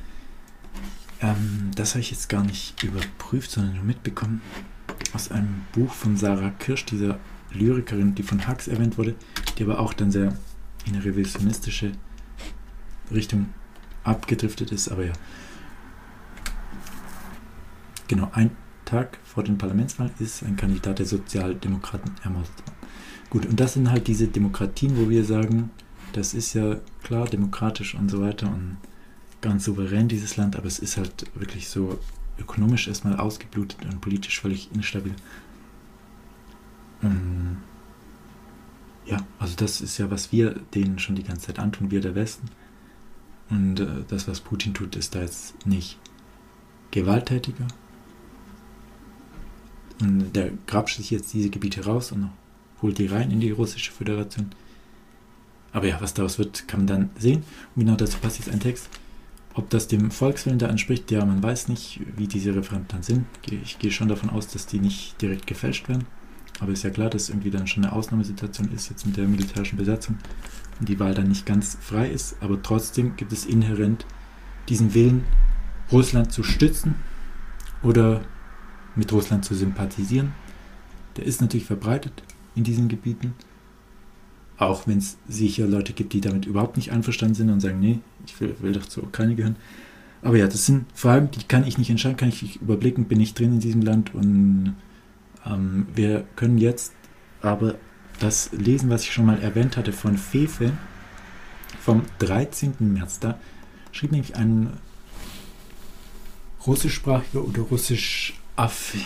Ähm, das habe ich jetzt gar nicht überprüft, sondern nur mitbekommen aus einem Buch von Sarah Kirsch, dieser Lyrikerin, die von Hux erwähnt wurde, die aber auch dann sehr in eine revisionistische Richtung abgedriftet ist. Aber ja, genau, ein Tag vor den Parlamentswahlen ist ein Kandidat der Sozialdemokraten ermordet worden. Gut, und das sind halt diese Demokratien, wo wir sagen, das ist ja klar demokratisch und so weiter und ganz souverän dieses Land, aber es ist halt wirklich so ökonomisch erstmal ausgeblutet und politisch völlig instabil. Und ja, also das ist ja, was wir denen schon die ganze Zeit antun, wir der Westen. Und äh, das, was Putin tut, ist da jetzt nicht gewalttätiger. Und der grapscht sich jetzt diese Gebiete raus und holt die rein in die russische Föderation. Aber ja, was daraus wird, kann man dann sehen. Und genau dazu passt jetzt ein Text. Ob das dem Volkswillen da entspricht, ja, man weiß nicht, wie diese Referenten dann sind. Ich gehe schon davon aus, dass die nicht direkt gefälscht werden. Aber ist ja klar, dass irgendwie dann schon eine Ausnahmesituation ist, jetzt mit der militärischen Besatzung und die Wahl dann nicht ganz frei ist. Aber trotzdem gibt es inhärent diesen Willen, Russland zu stützen oder mit Russland zu sympathisieren. Der ist natürlich verbreitet in diesen Gebieten. Auch wenn es sicher Leute gibt, die damit überhaupt nicht einverstanden sind und sagen, nee, ich will, will doch zur Ukraine gehören. Aber ja, das sind Fragen, die kann ich nicht entscheiden, kann ich nicht überblicken, bin ich drin in diesem Land. Und ähm, wir können jetzt aber das lesen, was ich schon mal erwähnt hatte, von Fefe vom dreizehnten März. Da schrieb nämlich ein russischsprachiger oder russisch-affiner,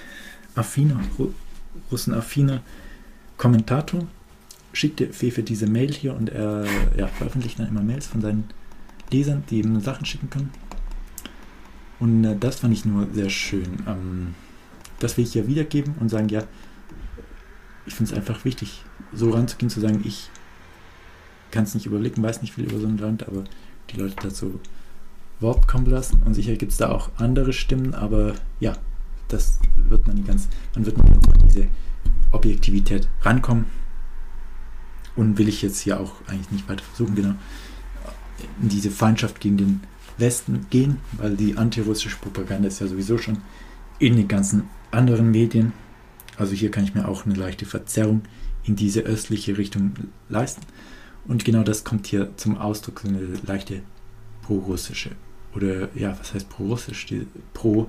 russenaffiner Kommentator, schickte Fefe diese Mail hier und er ja, veröffentlicht dann immer Mails von seinen Lesern, die ihm Sachen schicken können. Und äh, das fand ich nur sehr schön. Ähm, das will ich ja wiedergeben und sagen, ja, ich finde es einfach wichtig, so ranzugehen, zu sagen, ich kann es nicht überblicken, weiß nicht viel über so ein Land, aber die Leute dazu Wort kommen lassen. Und sicher gibt es da auch andere Stimmen, aber ja, das wird man ganz, man wird man an diese Objektivität rankommen. Und will ich jetzt hier auch eigentlich nicht weiter versuchen, genau, in diese Feindschaft gegen den Westen gehen, weil die antirussische Propaganda ist ja sowieso schon in den ganzen anderen Medien. Also hier kann ich mir auch eine leichte Verzerrung in diese östliche Richtung leisten. Und genau das kommt hier zum Ausdruck, so eine leichte pro-russische, oder ja, was heißt pro-russisch? Die, pro,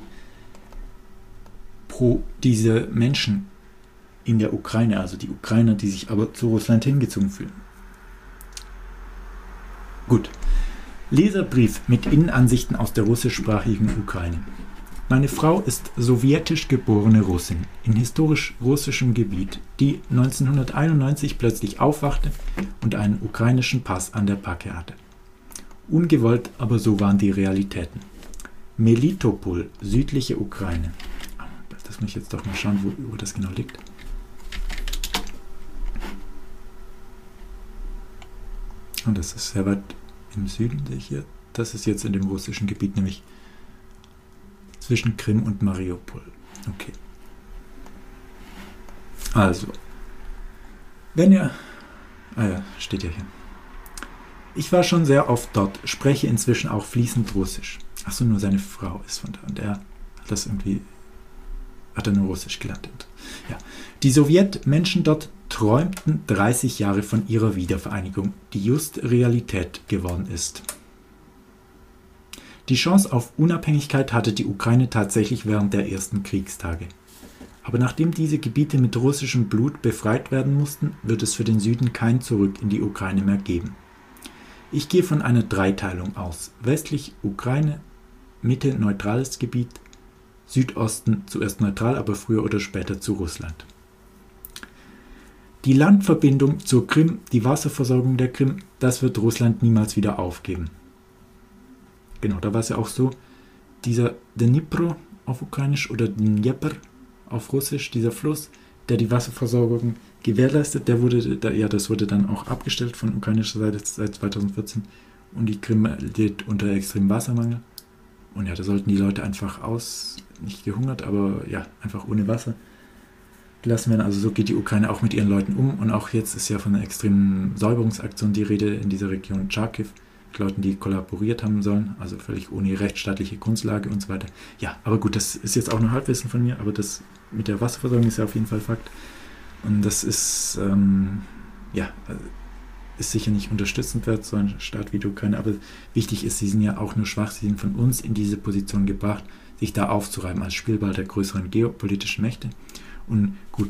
pro diese Menschen in der Ukraine, also die Ukrainer, die sich aber zu Russland hingezogen fühlen. Gut. Leserbrief mit Innenansichten aus der russischsprachigen Ukraine. Meine Frau ist sowjetisch geborene Russin in historisch russischem Gebiet, die neunzehnhunderteinundneunzig plötzlich aufwachte und einen ukrainischen Pass an der Backe hatte. Ungewollt, aber so waren die Realitäten. Melitopol, südliche Ukraine. Das muss ich jetzt doch mal schauen, wo, wo das genau liegt. Und das ist sehr weit im Süden, sehe ich hier. Das ist jetzt in dem russischen Gebiet, nämlich zwischen Krim und Mariupol. Okay. Also, wenn ihr... Ah ja, steht ja hier. Ich war schon sehr oft dort, spreche inzwischen auch fließend Russisch. Achso, nur seine Frau ist von da. Und er hat das irgendwie... Hat er nur Russisch gelernt. Ja. Die Sowjetmenschen dort träumten dreißig Jahre von ihrer Wiedervereinigung, die just Realität geworden ist. Die Chance auf Unabhängigkeit hatte die Ukraine tatsächlich während der ersten Kriegstage. Aber nachdem diese Gebiete mit russischem Blut befreit werden mussten, wird es für den Süden kein Zurück in die Ukraine mehr geben. Ich gehe von einer Dreiteilung aus. Westlich Ukraine, Mitte neutrales Gebiet, Südosten zuerst neutral, aber früher oder später zu Russland. Die Landverbindung zur Krim, die Wasserversorgung der Krim, das wird Russland niemals wieder aufgeben. Genau, da war es ja auch so, dieser Dnipro auf Ukrainisch oder Dnieper auf Russisch, dieser Fluss, der die Wasserversorgung gewährleistet, der wurde, da, ja, das wurde dann auch abgestellt von ukrainischer Seite seit zweitausendvierzehn und die Krim litt unter extremem Wassermangel. Und ja, da sollten die Leute einfach aus, nicht gehungert, aber ja, einfach ohne Wasser gelassen werden. Also so geht die Ukraine auch mit ihren Leuten um. Und auch jetzt ist ja von einer extremen Säuberungsaktion die Rede in dieser Region Charkiw, mit Leuten, die kollaboriert haben sollen, also völlig ohne rechtsstaatliche Grundlage und so weiter. Ja, aber gut, das ist jetzt auch nur Halbwissen von mir, aber das mit der Wasserversorgung ist ja auf jeden Fall Fakt. Und das ist, ähm, ja, ist sicher nicht unterstützend wert, so ein Staat wie die Ukraine, aber wichtig ist, sie sind ja auch nur schwach, sie sind von uns in diese Position gebracht, sich da aufzureiben als Spielball der größeren geopolitischen Mächte. Und gut,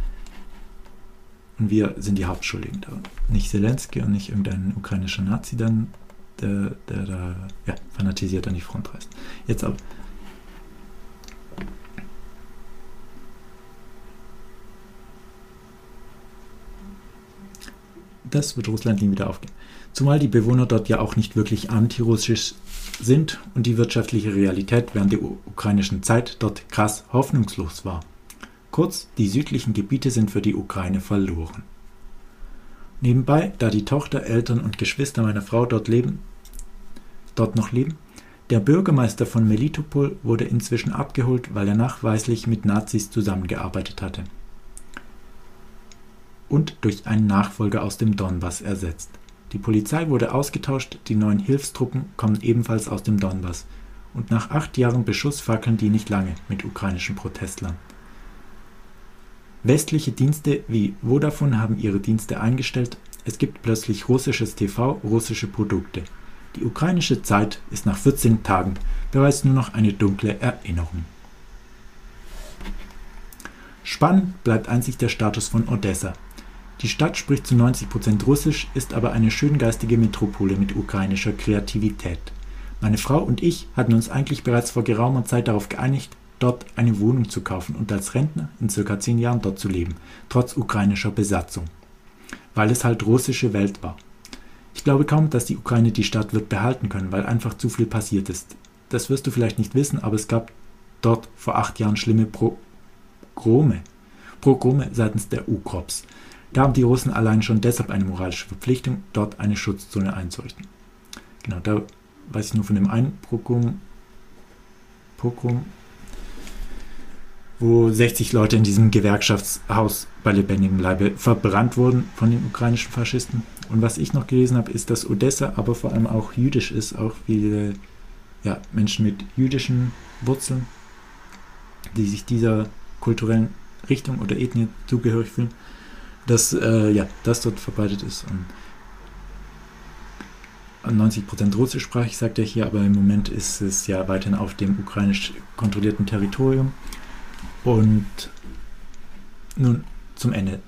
und wir sind die Hauptschuldigen da. Nicht Zelensky und nicht irgendein ukrainischer Nazi dann, der, der da ja, fanatisiert an die Front reist. Jetzt aber. Das wird Russland nie wieder aufgeben. Zumal die Bewohner dort ja auch nicht wirklich antirussisch sind und die wirtschaftliche Realität während der ukrainischen Zeit dort krass hoffnungslos war. Kurz, die südlichen Gebiete sind für die Ukraine verloren. Nebenbei, da die Tochter, Eltern und Geschwister meiner Frau dort leben, dort noch leben, der Bürgermeister von Melitopol wurde inzwischen abgeholt, weil er nachweislich mit Nazis zusammengearbeitet hatte. Und durch einen Nachfolger aus dem Donbass ersetzt. Die Polizei wurde ausgetauscht, die neuen Hilfstruppen kommen ebenfalls aus dem Donbass. Und nach acht Jahren Beschuss fackeln die nicht lange mit ukrainischen Protestlern. Westliche Dienste wie Vodafone haben ihre Dienste eingestellt. Es gibt plötzlich russisches T V, russische Produkte. Die ukrainische Zeit ist nach vierzehn Tagen bereits nur noch eine dunkle Erinnerung. Spannend bleibt einzig der Status von Odessa. Die Stadt spricht zu neunzig Prozent Russisch, ist aber eine schöngeistige Metropole mit ukrainischer Kreativität. Meine Frau und ich hatten uns eigentlich bereits vor geraumer Zeit darauf geeinigt, dort eine Wohnung zu kaufen und als Rentner in circa zehn Jahren dort zu leben, trotz ukrainischer Besatzung. Weil es halt russische Welt war. Ich glaube kaum, dass die Ukraine die Stadt wird behalten können, weil einfach zu viel passiert ist. Das wirst du vielleicht nicht wissen, aber es gab dort vor acht Jahren schlimme Pogrome. Pogrome seitens der Ukrops. Da haben die Russen allein schon deshalb eine moralische Verpflichtung, dort eine Schutzzone einzurichten. Genau, da weiß ich nur von dem einen Pogrom, Pogrom wo sechzig Leute in diesem Gewerkschaftshaus bei lebendigem Leibe verbrannt wurden von den ukrainischen Faschisten. Und was ich noch gelesen habe, ist, dass Odessa aber vor allem auch jüdisch ist, auch viele ja, Menschen mit jüdischen Wurzeln, die sich dieser kulturellen Richtung oder Ethnie zugehörig fühlen, dass äh, ja, das dort verbreitet ist. Und neunzig Prozent russischsprachig, sagt er hier, aber im Moment ist es ja weiterhin auf dem ukrainisch kontrollierten Territorium. Und nun zum Ende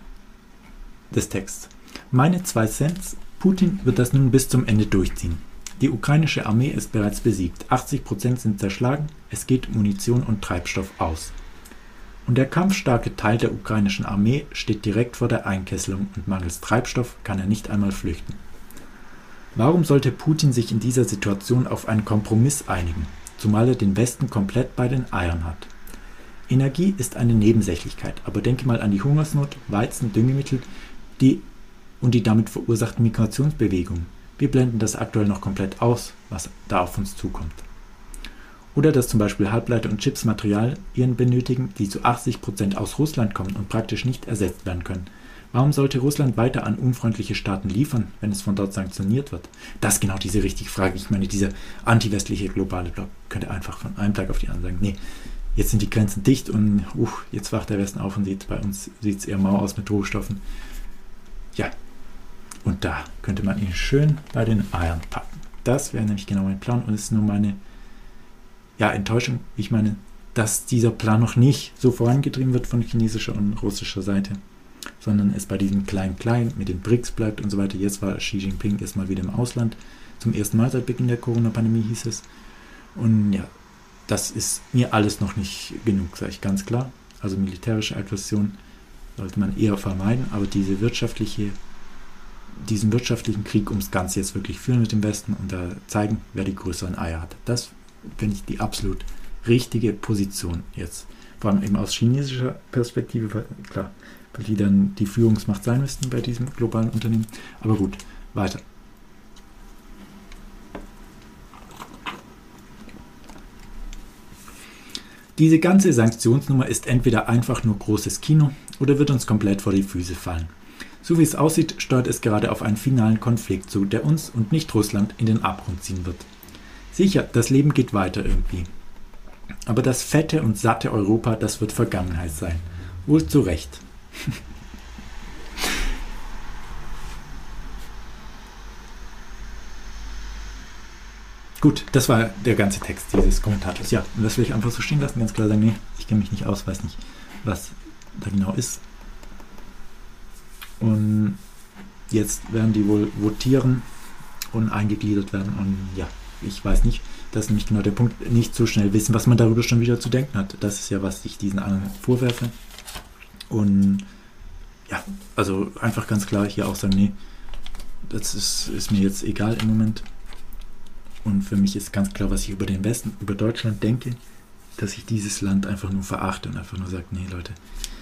des Texts. Meine zwei Cents, Putin wird das nun bis zum Ende durchziehen. Die ukrainische Armee ist bereits besiegt, achtzig Prozent sind zerschlagen, es geht Munition und Treibstoff aus. Und der kampfstarke Teil der ukrainischen Armee steht direkt vor der Einkesselung und mangels Treibstoff kann er nicht einmal flüchten. Warum sollte Putin sich in dieser Situation auf einen Kompromiss einigen, zumal er den Westen komplett bei den Eiern hat? Energie ist eine Nebensächlichkeit, aber denke mal an die Hungersnot, Weizen, Düngemittel die und die damit verursachten Migrationsbewegungen. Wir blenden das aktuell noch komplett aus, was da auf uns zukommt. Oder dass zum Beispiel Halbleiter und Chips Materialien benötigen, die zu achtzig Prozent aus Russland kommen und praktisch nicht ersetzt werden können. Warum sollte Russland weiter an unfreundliche Staaten liefern, wenn es von dort sanktioniert wird? Das ist genau diese richtige Frage. Ich meine, dieser antiwestliche globale Block könnte einfach von einem Tag auf den anderen sagen, nee, jetzt sind die Grenzen dicht und uh, jetzt wacht der Westen auf und sieht, bei uns sieht es eher mau aus mit Rohstoffen. Ja, und da könnte man ihn schön bei den Eiern packen. Das wäre nämlich genau mein Plan und es ist nur meine ja, Enttäuschung. Ich meine, dass dieser Plan noch nicht so vorangetrieben wird von chinesischer und russischer Seite, sondern es bei diesem Klein-Klein mit den B R I C S bleibt und so weiter. Jetzt war Xi Jinping erstmal wieder im Ausland. Zum ersten Mal seit Beginn der Corona-Pandemie hieß es. Und ja, das ist mir alles noch nicht genug, sage ich ganz klar. Also militärische Aggression sollte man eher vermeiden, aber diese wirtschaftliche, diesen wirtschaftlichen Krieg ums Ganze jetzt wirklich führen mit dem Westen und da zeigen, wer die größeren Eier hat. Das finde ich die absolut richtige Position jetzt. Vor allem eben aus chinesischer Perspektive, weil, klar, weil die dann die Führungsmacht sein müssten bei diesem globalen Unternehmen. Aber gut, weiter. Diese ganze Sanktionsnummer ist entweder einfach nur großes Kino oder wird uns komplett vor die Füße fallen. So wie es aussieht, steuert es gerade auf einen finalen Konflikt zu, der uns und nicht Russland in den Abgrund ziehen wird. Sicher, das Leben geht weiter irgendwie. Aber das fette und satte Europa, das wird Vergangenheit sein. Wohl zu Recht. Gut, das war der ganze Text dieses Kommentators. Ja, und das will ich einfach so stehen lassen, ganz klar sagen, nee, ich kenne mich nicht aus, weiß nicht, was da genau ist. Und jetzt werden die wohl votieren und eingegliedert werden und ja, ich weiß nicht, das ist nämlich genau der Punkt, nicht so schnell wissen, was man darüber schon wieder zu denken hat. Das ist ja, was ich diesen anderen vorwerfe. Und ja, also einfach ganz klar hier auch sagen, nee, das ist, ist mir jetzt egal im Moment. Und für mich ist ganz klar, was ich über den Westen, über Deutschland denke, dass ich dieses Land einfach nur verachte und einfach nur sage, nee, Leute,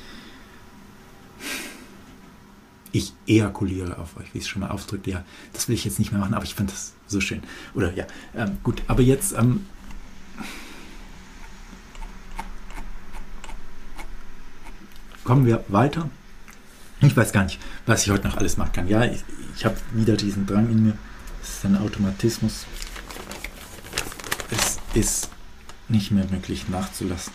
ich ejakuliere auf euch, wie ich es schon mal ausdrückte. Ja, das will ich jetzt nicht mehr machen, aber ich finde das so schön. Oder ja, ähm, gut, aber jetzt ähm, kommen wir weiter. Ich weiß gar nicht, was ich heute noch alles machen kann. Ja, ich, ich habe wieder diesen Drang in mir. Es ist ein Automatismus. Es ist nicht mehr möglich nachzulassen.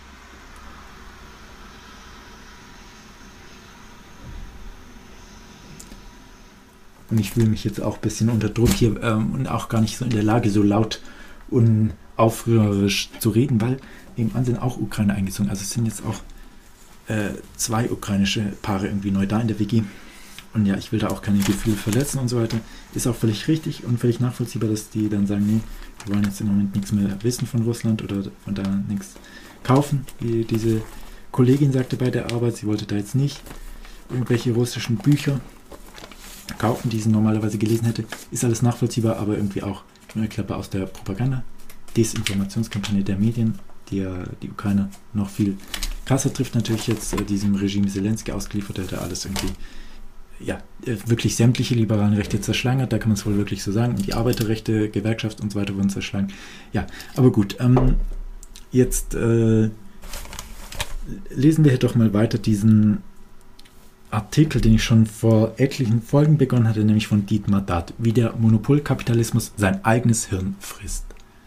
Und ich fühle mich jetzt auch ein bisschen unter Druck hier ähm, und auch gar nicht so in der Lage, so laut und aufrührerisch zu reden, weil nebenan sind auch Ukrainer eingezogen. Also es sind jetzt auch äh, zwei ukrainische Paare irgendwie neu da in der W G. Und ja, ich will da auch keine Gefühle verletzen und so weiter. Ist auch völlig richtig und völlig nachvollziehbar, dass die dann sagen, nee, wir wollen jetzt im Moment nichts mehr wissen von Russland oder von da nichts kaufen. Wie diese Kollegin sagte bei der Arbeit, sie wollte da jetzt nicht irgendwelche russischen Bücher kaufen, die sie normalerweise gelesen hätte. Ist alles nachvollziehbar, aber irgendwie auch eine Klappe aus der Propaganda, Desinformationskampagne der Medien, die ja die Ukraine noch viel krasser trifft, natürlich jetzt äh, diesem Regime Zelensky ausgeliefert, der da alles irgendwie ja, wirklich sämtliche liberalen Rechte zerschlagen hat, da kann man es wohl wirklich so sagen, und die Arbeiterrechte, Gewerkschaft und so weiter wurden zerschlagen. Ja, aber gut, ähm, jetzt äh, lesen wir doch mal weiter diesen Artikel, den ich schon vor etlichen Folgen begonnen hatte, nämlich von Dietmar Dad, wie der Monopolkapitalismus sein eigenes Hirn frisst.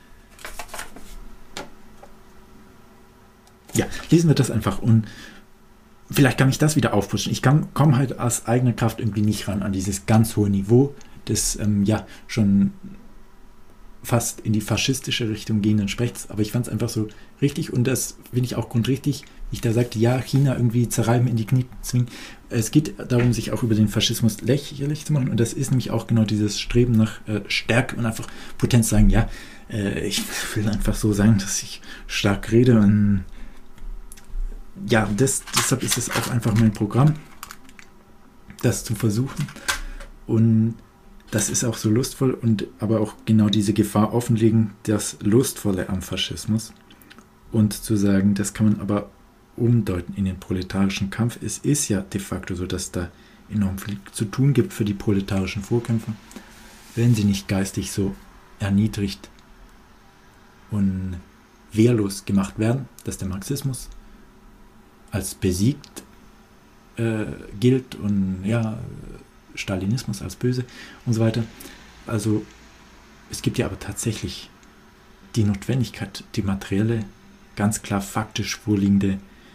Ja, lesen wir das einfach und vielleicht kann ich das wieder aufpushen. Ich komme halt aus eigener Kraft irgendwie nicht ran an dieses ganz hohe Niveau des ähm, ja schon fast in die faschistische Richtung gehenden Sprechens, aber ich fand es einfach so richtig und das finde ich auch grundrichtig, wie ich da sagte, ja, China irgendwie zerreiben, in die Knie zwingen. Es geht darum, sich auch über den Faschismus lächerlich zu machen und das ist nämlich auch genau dieses Streben nach äh, Stärke und einfach Potenz sagen, ja, äh, ich will einfach so sein, dass ich stark rede und ja, das, deshalb ist es auch einfach mein Programm, das zu versuchen und das ist auch so lustvoll und aber auch genau diese Gefahr offenlegen, das Lustvolle am Faschismus und zu sagen, das kann man aber umdeuten in den proletarischen Kampf. Es ist ja de facto so, dass da enorm viel zu tun gibt für die proletarischen Vorkämpfer, wenn sie nicht geistig so erniedrigt und wehrlos gemacht werden, dass der Marxismus als besiegt äh, gilt und ja, Stalinismus als böse und so weiter. Also es gibt ja aber tatsächlich die Notwendigkeit, die materielle, ganz klar faktisch vorliegende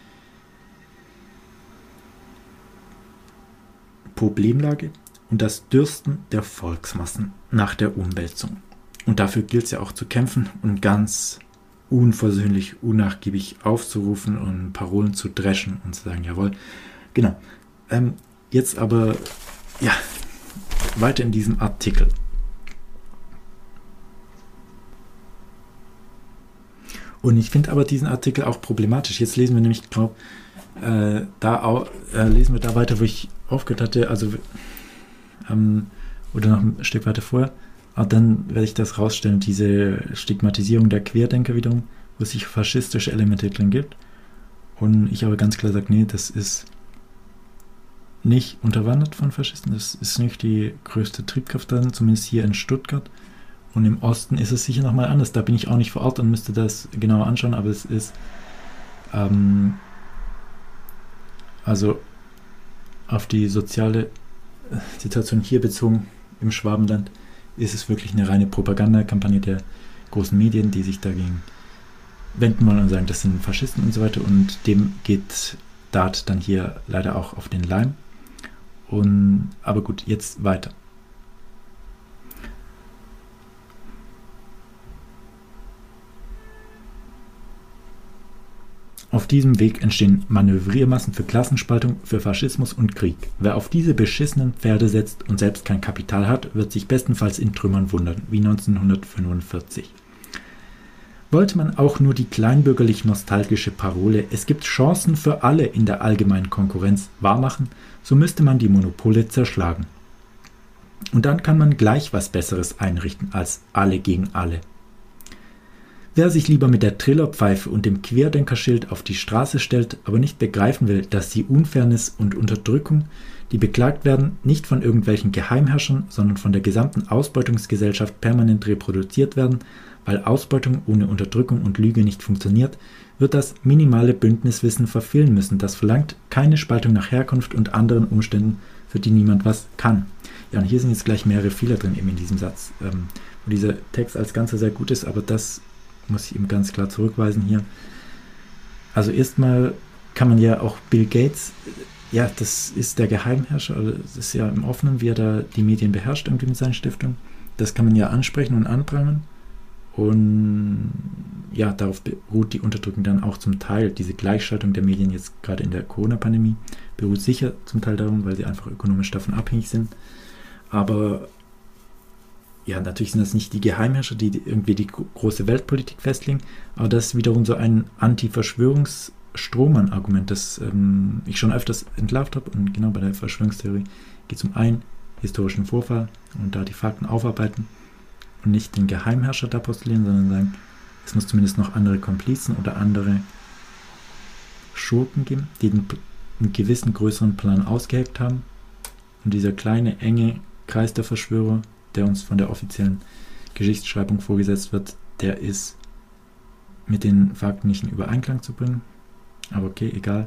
Problemlage und das Dürsten der Volksmassen nach der Umwälzung. Und dafür gilt es ja auch zu kämpfen und ganz unversöhnlich, unnachgiebig aufzurufen und Parolen zu dreschen und zu sagen, jawohl, genau. Ähm, jetzt aber, ja, weiter in diesem Artikel. Und ich finde aber diesen Artikel auch problematisch. Jetzt lesen wir nämlich, ich glaube, äh, da auch, äh, lesen wir da weiter, wo ich aufgehört hatte, also ähm, oder noch ein Stück weiter vorher. Aber dann werde ich das rausstellen, diese Stigmatisierung der Querdenker wiederum, wo es sich faschistische Elemente drin gibt. Und ich aber ganz klar sage, nee, das ist nicht unterwandert von Faschisten, das ist nicht die größte Triebkraft dann, zumindest hier in Stuttgart. Und im Osten ist es sicher nochmal anders. Da bin ich auch nicht vor Ort und müsste das genauer anschauen, aber es ist ähm, also auf die soziale Situation hier bezogen im Schwabenland ist es wirklich eine reine Propagandakampagne der großen Medien, die sich dagegen wenden wollen und sagen, das sind Faschisten und so weiter. Und dem geht Dad dann hier leider auch auf den Leim. Und, aber gut, jetzt weiter. Auf diesem Weg entstehen Manövriermassen für Klassenspaltung, für Faschismus und Krieg. Wer auf diese beschissenen Pferde setzt und selbst kein Kapital hat, wird sich bestenfalls in Trümmern wundern, wie neunzehnhundertfünfundvierzig. Wollte man auch nur die kleinbürgerlich-nostalgische Parole „Es gibt Chancen für alle in der allgemeinen Konkurrenz“ wahrmachen, so müsste man die Monopole zerschlagen. Und dann kann man gleich was Besseres einrichten als alle gegen alle. Wer sich lieber mit der Trillerpfeife und dem Querdenkerschild auf die Straße stellt, aber nicht begreifen will, dass die Unfairness und Unterdrückung, die beklagt werden, nicht von irgendwelchen Geheimherrschern, sondern von der gesamten Ausbeutungsgesellschaft permanent reproduziert werden, weil Ausbeutung ohne Unterdrückung und Lüge nicht funktioniert, wird das minimale Bündniswissen verfehlen müssen, das verlangt keine Spaltung nach Herkunft und anderen Umständen, für die niemand was kann. Ja, und hier sind jetzt gleich mehrere Fehler drin eben in diesem Satz, ähm, wo dieser Text als Ganzer sehr gut ist, aber das muss ich eben ganz klar zurückweisen hier. Also erstmal kann man ja auch Bill Gates, ja, das ist der Geheimherrscher, also das ist ja im Offenen, wie er da die Medien beherrscht irgendwie mit seinen Stiftungen. Das kann man ja ansprechen und anprangern. Und ja, darauf beruht die Unterdrückung dann auch zum Teil. Diese Gleichschaltung der Medien jetzt gerade in der Corona-Pandemie beruht sicher zum Teil darum, weil sie einfach ökonomisch davon abhängig sind. Aber ja, natürlich sind das nicht die Geheimherrscher, die irgendwie die große Weltpolitik festlegen, aber das ist wiederum so ein Anti-Verschwörungs-Strohmann-Argument, das ähm, ich schon öfters entlarvt habe. Und genau bei der Verschwörungstheorie geht es um einen historischen Vorfall und da die Fakten aufarbeiten und nicht den Geheimherrscher da postulieren, sondern sagen, es muss zumindest noch andere Komplizen oder andere Schurken geben, die den, einen gewissen größeren Plan ausgeheckt haben. Und dieser kleine, enge Kreis der Verschwörer, der uns von der offiziellen Geschichtsschreibung vorgesetzt wird, der ist mit den Fakten nicht in Übereinklang zu bringen. Aber okay, egal.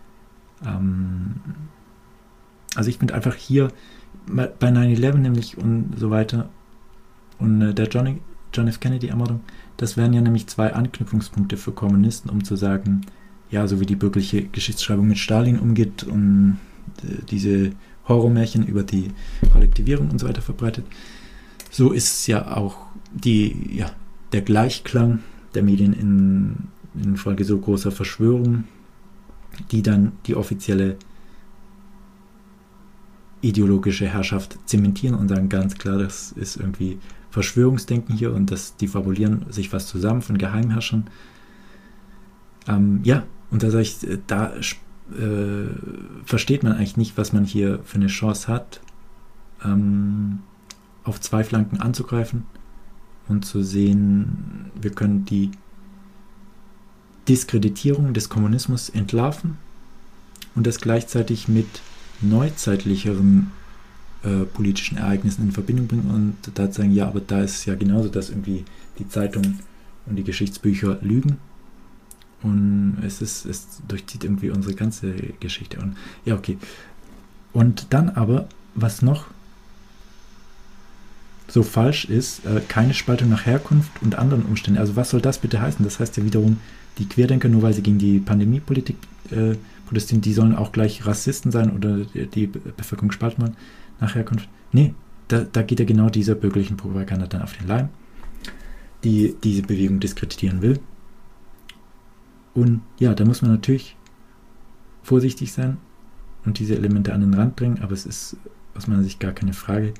Ähm also ich finde einfach hier bei neun elf nämlich und so weiter und äh, der John, John F. Kennedy-Ermordung, das wären ja nämlich zwei Anknüpfungspunkte für Kommunisten, um zu sagen, ja, so wie die bürgerliche Geschichtsschreibung mit Stalin umgeht und äh, diese Horrormärchen über die Kollektivierung und so weiter verbreitet. So ist ja auch die, ja, der Gleichklang der Medien in, in Folge so großer Verschwörungen, die dann die offizielle ideologische Herrschaft zementieren und sagen ganz klar, das ist irgendwie Verschwörungsdenken hier und das, die fabulieren sich was zusammen von Geheimherrschern. Ähm, ja, und da sage ich, da Äh, versteht man eigentlich nicht, was man hier für eine Chance hat, ähm, auf zwei Flanken anzugreifen und zu sehen, wir können die Diskreditierung des Kommunismus entlarven und das gleichzeitig mit neuzeitlicheren äh, politischen Ereignissen in Verbindung bringen und da sagen, ja, aber da ist es ja genauso, dass irgendwie die Zeitungen und die Geschichtsbücher lügen. Und es ist, es durchzieht irgendwie unsere ganze Geschichte. Und ja, okay. Und dann aber, was noch so falsch ist, äh, keine Spaltung nach Herkunft und anderen Umständen. Also was soll das bitte heißen? Das heißt ja wiederum, die Querdenker, nur weil sie gegen die Pandemiepolitik äh, protestieren, die sollen auch gleich Rassisten sein oder die, die Bevölkerung spalten wollen nach Herkunft. Nee, da, da geht ja genau dieser bürgerlichen Propaganda dann auf den Leim, die diese Bewegung diskreditieren will. Und ja, da muss man natürlich vorsichtig sein und diese Elemente an den Rand bringen, aber es ist aus meiner Sicht gar keine Frage.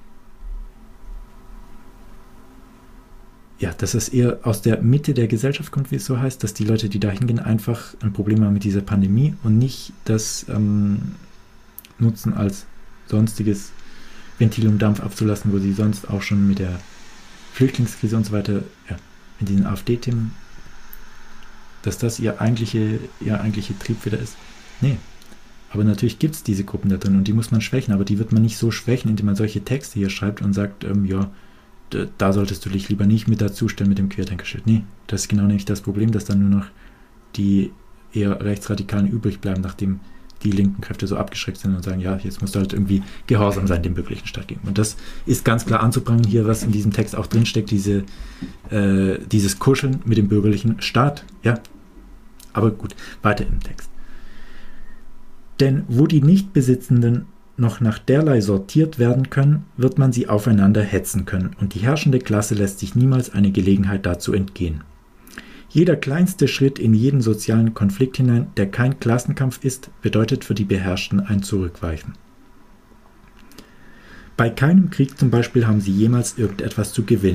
Ja, dass es eher aus der Mitte der Gesellschaft kommt, wie es so heißt, dass die Leute, die da hingehen, einfach ein Problem haben mit dieser Pandemie und nicht das ähm, nutzen als sonstiges Ventil, um Dampf abzulassen, wo sie sonst auch schon mit der Flüchtlingskrise und so weiter, ja, mit diesen AfD-Themen, dass das ihr eigentliche, ihr eigentliche Triebfeder ist. Nee. Aber natürlich gibt es diese Gruppen da drin und die muss man schwächen, aber die wird man nicht so schwächen, indem man solche Texte hier schreibt und sagt, ähm, ja, d- da solltest du dich lieber nicht mit dazustellen mit dem Querdenkerschild. Nee, das ist genau nämlich das Problem, dass dann nur noch die eher Rechtsradikalen übrig bleiben, nachdem die linken Kräfte so abgeschreckt sind und sagen, ja, jetzt musst du halt irgendwie gehorsam sein dem bürgerlichen Staat gegenüber. Und das ist ganz klar anzubringen hier, was in diesem Text auch drinsteckt, diese, äh, dieses Kuscheln mit dem bürgerlichen Staat. Ja, aber gut, weiter im Text. Denn wo die Nichtbesitzenden noch nach derlei sortiert werden können, wird man sie aufeinander hetzen können, und die herrschende Klasse lässt sich niemals eine Gelegenheit dazu entgehen. Jeder kleinste Schritt in jeden sozialen Konflikt hinein, der kein Klassenkampf ist, bedeutet für die Beherrschten ein Zurückweichen. Bei keinem Krieg zum Beispiel haben sie jemals irgendetwas zu gewinnen.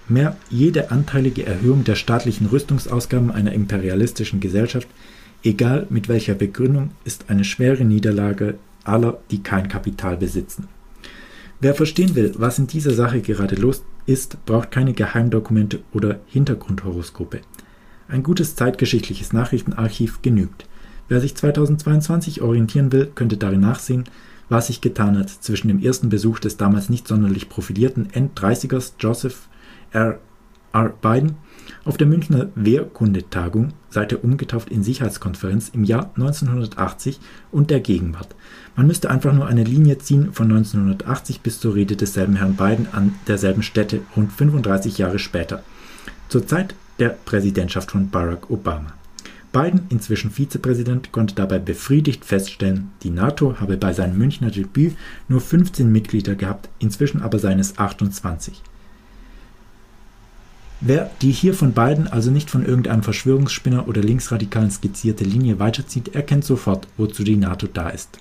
Mehr jede anteilige Erhöhung der staatlichen Rüstungsausgaben einer imperialistischen Gesellschaft, egal mit welcher Begründung, ist eine schwere Niederlage aller, die kein Kapital besitzen. Wer verstehen will, was in dieser Sache gerade los ist, braucht keine Geheimdokumente oder Hintergrundhoroskope. Ein gutes zeitgeschichtliches Nachrichtenarchiv genügt. Wer sich zweitausendzweiundzwanzig orientieren will, könnte darin nachsehen, was sich getan hat zwischen dem ersten Besuch des damals nicht sonderlich profilierten End-dreißigers Joseph R. R. Biden auf der Münchner Wehrkundetagung, seither umgetauft in Sicherheitskonferenz, im Jahr neunzehnhundertachtzig und der Gegenwart. Man müsste einfach nur eine Linie ziehen von neunzehnhundertachtzig bis zur Rede desselben Herrn Biden an derselben Stätte rund fünfunddreißig Jahre später, zur Zeit der Präsidentschaft von Barack Obama. Biden, inzwischen Vizepräsident, konnte dabei befriedigt feststellen, die NATO habe bei seinem Münchner Debüt nur fünfzehn Mitglieder gehabt, inzwischen aber seien es achtundzwanzig. Wer die hier von Biden, also nicht von irgendeinem Verschwörungsspinner oder Linksradikalen skizzierte Linie weiterzieht, erkennt sofort, wozu die NATO da ist.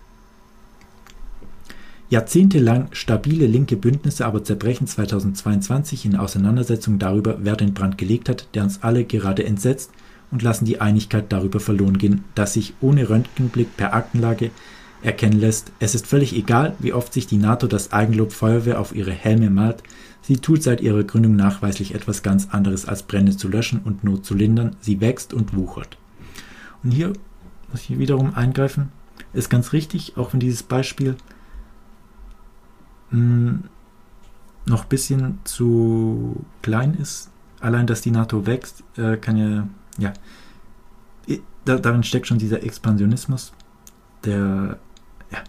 Jahrzehntelang stabile linke Bündnisse aber zerbrechen zweitausendzweiundzwanzig in Auseinandersetzungen darüber, wer den Brand gelegt hat, der uns alle gerade entsetzt, und lassen die Einigkeit darüber verloren gehen, dass sich ohne Röntgenblick per Aktenlage erkennen lässt, es ist völlig egal, wie oft sich die NATO das Eigenlob Feuerwehr auf ihre Helme malt, sie tut seit ihrer Gründung nachweislich etwas ganz anderes als Brände zu löschen und Not zu lindern, sie wächst und wuchert. Und hier muss ich wiederum eingreifen, ist ganz richtig, auch wenn dieses Beispiel mh, noch ein bisschen zu klein ist, allein dass die NATO wächst, äh, kann ja Ja, da, darin steckt schon dieser Expansionismus, der, ja,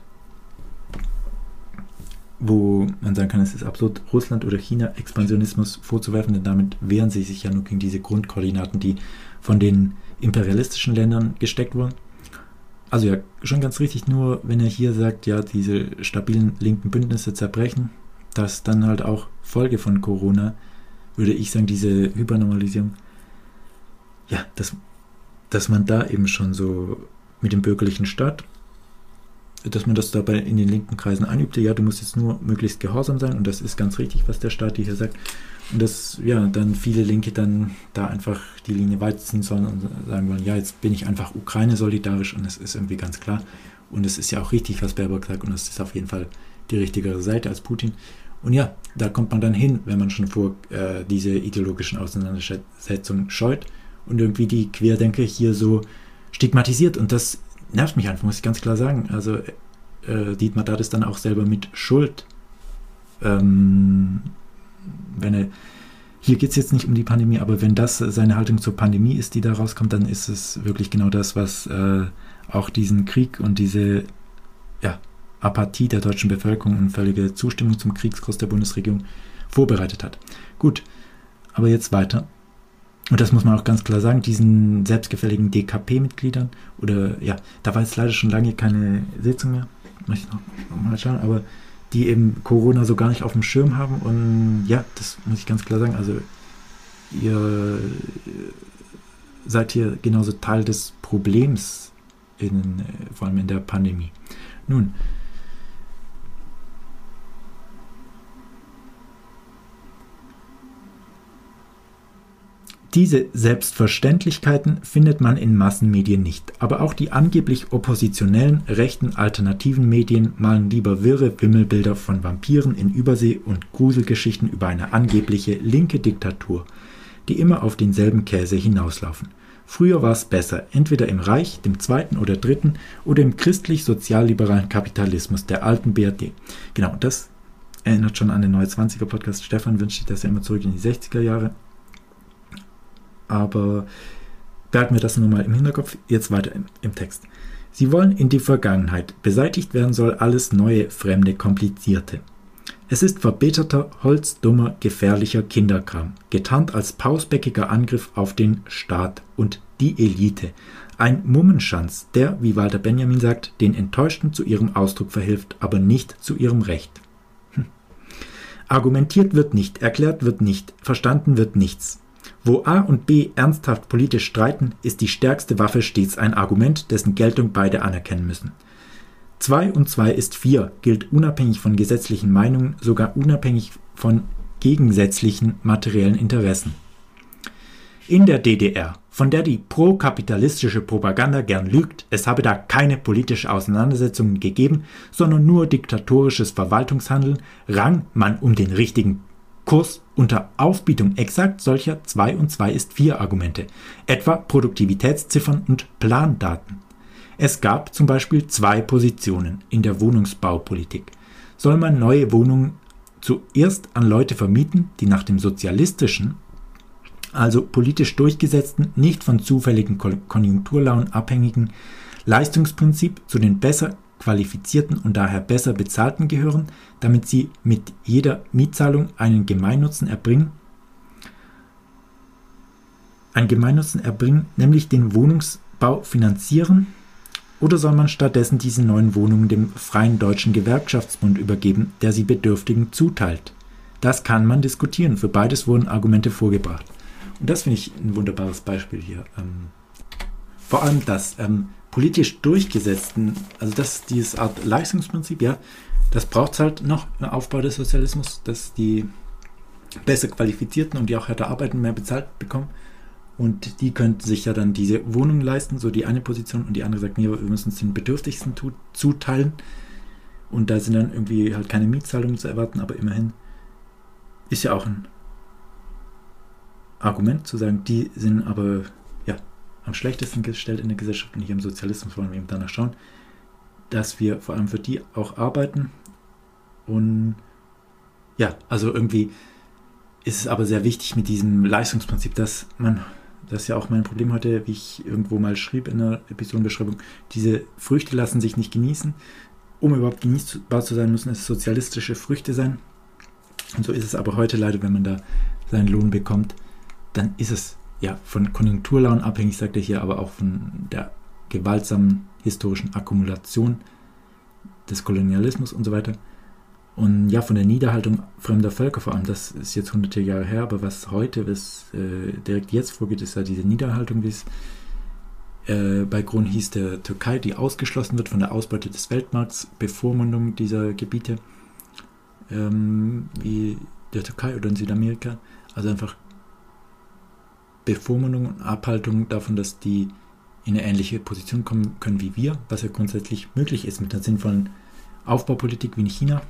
wo man sagen kann, es ist absurd, Russland oder China Expansionismus vorzuwerfen, denn damit wehren sie sich ja nur gegen diese Grundkoordinaten, die von den imperialistischen Ländern gesteckt wurden. Also ja, schon ganz richtig, nur wenn er hier sagt, ja, diese stabilen linken Bündnisse zerbrechen, dass dann halt auch Folge von Corona, würde ich sagen, diese Hypernormalisierung, ja, dass, dass man da eben schon so mit dem bürgerlichen Staat, dass man das dabei in den linken Kreisen einübte, ja, du musst jetzt nur möglichst gehorsam sein und das ist ganz richtig, was der Staat hier sagt. Und dass, ja, dann viele Linke dann da einfach die Linie weiterziehen sollen und sagen wollen, ja, jetzt bin ich einfach Ukraine solidarisch und es ist irgendwie ganz klar. Und es ist ja auch richtig, was Baerbock sagt und es ist auf jeden Fall die richtigere Seite als Putin. Und ja, da kommt man dann hin, wenn man schon vor äh, diese ideologischen Auseinandersetzungen scheut und irgendwie die Querdenker hier so stigmatisiert. Und das nervt mich einfach, muss ich ganz klar sagen. Also äh, Dietmar Dad ist dann auch selber mit Schuld. Ähm, wenn er, hier geht es jetzt nicht um die Pandemie, aber wenn das seine Haltung zur Pandemie ist, die da rauskommt, dann ist es wirklich genau das, was äh, auch diesen Krieg und diese ja, Apathie der deutschen Bevölkerung und völlige Zustimmung zum Kriegskurs der Bundesregierung vorbereitet hat. Gut, aber jetzt weiter. Und das muss man auch ganz klar sagen, diesen selbstgefälligen D K P-Mitgliedern, oder ja, da war jetzt leider schon lange keine Sitzung mehr, muss ich noch mal schauen, aber die eben Corona so gar nicht auf dem Schirm haben und ja, das muss ich ganz klar sagen, also ihr seid hier genauso Teil des Problems, in, vor allem in der Pandemie. Nun, diese Selbstverständlichkeiten findet man in Massenmedien nicht, aber auch die angeblich oppositionellen, rechten, alternativen Medien malen lieber wirre Wimmelbilder von Vampiren in Übersee und Gruselgeschichten über eine angebliche linke Diktatur, die immer auf denselben Käse hinauslaufen. Früher war es besser, entweder im Reich, dem zweiten oder dritten, oder im christlich-sozialliberalen Kapitalismus der alten B R D. Genau, das erinnert schon an den Neue Zwanziger Podcast. Stefan wünscht sich das ja immer zurück in die sechziger Jahre. Aber behalten wir das nur mal im Hinterkopf. Jetzt weiter im, im Text. Sie wollen in die Vergangenheit. Beseitigt werden soll alles neue, fremde, komplizierte. Es ist verbitterter, holzdummer, gefährlicher Kinderkram, getarnt als pausbäckiger Angriff auf den Staat und die Elite. Ein Mummenschanz, der, wie Walter Benjamin sagt, den Enttäuschten zu ihrem Ausdruck verhilft, aber nicht zu ihrem Recht. Hm. Argumentiert wird nicht, erklärt wird nicht, verstanden wird nichts. Wo A und B ernsthaft politisch streiten, ist die stärkste Waffe stets ein Argument, dessen Geltung beide anerkennen müssen. Zwei und zwei ist vier gilt unabhängig von gesetzlichen Meinungen, sogar unabhängig von gegensätzlichen materiellen Interessen. In der D D R, von der die prokapitalistische Propaganda gern lügt, es habe da keine politische Auseinandersetzungen gegeben, sondern nur diktatorisches Verwaltungshandeln, rang man um den richtigen Kurs unter Aufbietung exakt solcher zwei und zwei ist vier Argumente, etwa Produktivitätsziffern und Plandaten. Es gab zum Beispiel zwei Positionen in der Wohnungsbaupolitik. Soll man neue Wohnungen zuerst an Leute vermieten, die nach dem sozialistischen, also politisch durchgesetzten, nicht von zufälligen Konjunkturlaunen abhängigen Leistungsprinzip zu den besser qualifizierten und daher besser bezahlten gehören, damit sie mit jeder Mietzahlung einen Gemeinnutzen erbringen, einen Gemeinnutzen erbringen, nämlich den Wohnungsbau finanzieren, oder soll man stattdessen diese neuen Wohnungen dem Freien Deutschen Gewerkschaftsbund übergeben, der sie Bedürftigen zuteilt? Das kann man diskutieren. Für beides wurden Argumente vorgebracht. Und das finde ich ein wunderbares Beispiel hier. Ähm, vor allem das ähm, politisch durchgesetzten, also das dieses Art Leistungsprinzip, ja, das braucht es halt noch im Aufbau des Sozialismus, dass die besser Qualifizierten und die auch härter arbeiten, mehr bezahlt bekommen. Und die könnten sich ja dann diese Wohnungen leisten, so die eine Position, und die andere sagt, nee, wir müssen es den Bedürftigsten tu- zuteilen. Und da sind dann irgendwie halt keine Mietzahlungen zu erwarten, aber immerhin ist ja auch ein Argument zu sagen, die sind aber ja am schlechtesten gestellt in der Gesellschaft und hier im Sozialismus wollen wir eben danach schauen, dass wir vor allem für die auch arbeiten. Und ja, also irgendwie ist es aber sehr wichtig mit diesem Leistungsprinzip, dass man, das ist ja auch mein Problem heute, wie ich irgendwo mal schrieb in der Episodenbeschreibung, diese Früchte lassen sich nicht genießen. Um überhaupt genießbar zu sein, müssen es sozialistische Früchte sein. Und so ist es aber heute leider, wenn man da seinen Lohn bekommt, dann ist es ja von Konjunkturlaunen abhängig, sagt er hier, aber auch von der gewaltsamen historischen Akkumulation des Kolonialismus und so weiter. Und ja, von der Niederhaltung fremder Völker vor allem, das ist jetzt hunderte Jahre her, aber was heute, was äh, direkt jetzt vorgeht, ist ja diese Niederhaltung, wie es äh, bei Grun hieß, der Türkei, die ausgeschlossen wird von der Ausbeute des Weltmarkts, Bevormundung dieser Gebiete, ähm, wie der Türkei oder in Südamerika, also einfach Bevormundung und Abhaltung davon, dass die in eine ähnliche Position kommen können wie wir, was ja grundsätzlich möglich ist mit einer sinnvollen Aufbaupolitik wie in China,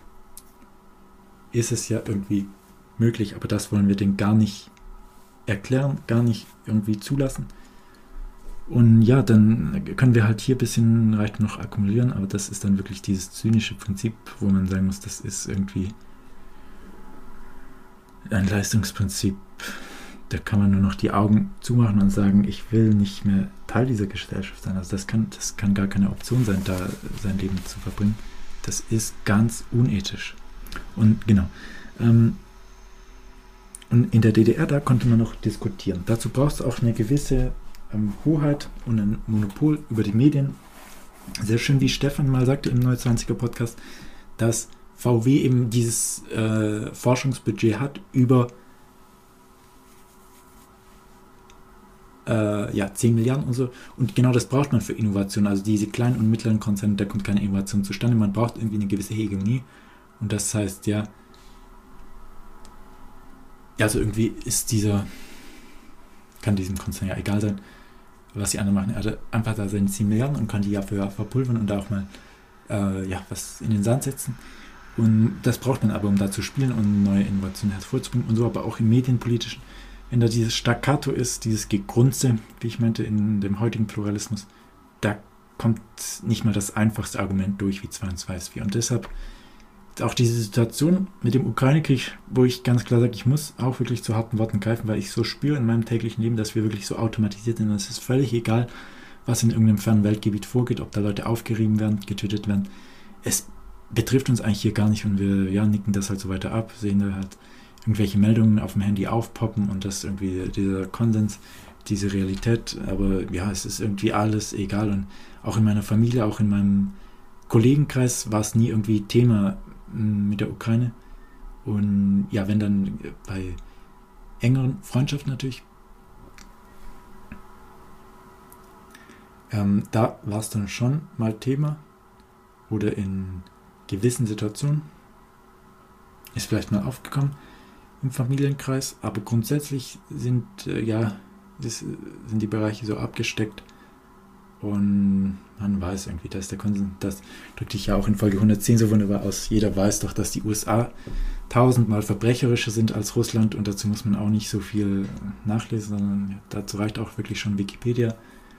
ist es ja irgendwie möglich, aber das wollen wir denen gar nicht erklären, gar nicht irgendwie zulassen. Und ja, dann können wir halt hier ein bisschen reicht noch akkumulieren, aber das ist dann wirklich dieses zynische Prinzip, wo man sagen muss, das ist irgendwie ein Leistungsprinzip. Da kann man nur noch die Augen zumachen und sagen, ich will nicht mehr Teil dieser Gesellschaft sein. Also das kann, das kann gar keine Option sein, da sein Leben zu verbringen. Das ist ganz unethisch. Und genau. Ähm, und in der D D R, da konnte man noch diskutieren. Dazu brauchst du auch eine gewisse ähm, Hoheit und ein Monopol über die Medien. Sehr schön, wie Stefan mal sagte im neunundzwanziger Podcast, dass V W eben dieses äh, Forschungsbudget hat über äh, ja, zehn Milliarden und so. Und genau das braucht man für Innovation. Also diese kleinen und mittleren Konzerne, da kommt keine Innovation zustande. Man braucht irgendwie eine gewisse Hegemonie. Und das heißt ja, ja, also irgendwie ist dieser, kann diesem Konzern ja egal sein, was die anderen machen. Er hat einfach da seine zehn Milliarden und kann die Jahr für Jahr verpulvern und da auch mal äh, ja, was in den Sand setzen. Und das braucht man aber, um da zu spielen und neue Innovationen hervorzubringen und so, aber auch im medienpolitischen. Wenn da dieses Staccato ist, dieses Gegrunze, wie ich meinte, in dem heutigen Pluralismus, da kommt nicht mal das einfachste Argument durch wie zwei und zwei ist vier. Und deshalb auch diese Situation mit dem Ukraine-Krieg, wo ich ganz klar sage, ich muss auch wirklich zu harten Worten greifen, weil ich so spüre in meinem täglichen Leben, dass wir wirklich so automatisiert sind. Es ist völlig egal, was in irgendeinem fernen Weltgebiet vorgeht, ob da Leute aufgerieben werden, getötet werden. Es betrifft uns eigentlich hier gar nicht und wir ja, nicken das halt so weiter ab, sehen da halt irgendwelche Meldungen auf dem Handy aufpoppen und das irgendwie dieser Konsens, diese Realität, aber ja, es ist irgendwie alles egal und auch in meiner Familie, auch in meinem Kollegenkreis war es nie irgendwie Thema mit der Ukraine und ja, wenn dann bei engeren Freundschaften natürlich, ähm, da war es dann schon mal Thema oder in gewissen Situationen ist vielleicht mal aufgekommen, im Familienkreis, aber grundsätzlich sind, äh, ja, das, sind die Bereiche so abgesteckt und man weiß irgendwie, dass der Konsens, das drückte ich ja auch in Folge hundertzehn so wunderbar aus, jeder weiß doch, dass die U S A tausendmal verbrecherischer sind als Russland und dazu muss man auch nicht so viel nachlesen, sondern dazu reicht auch wirklich schon Wikipedia.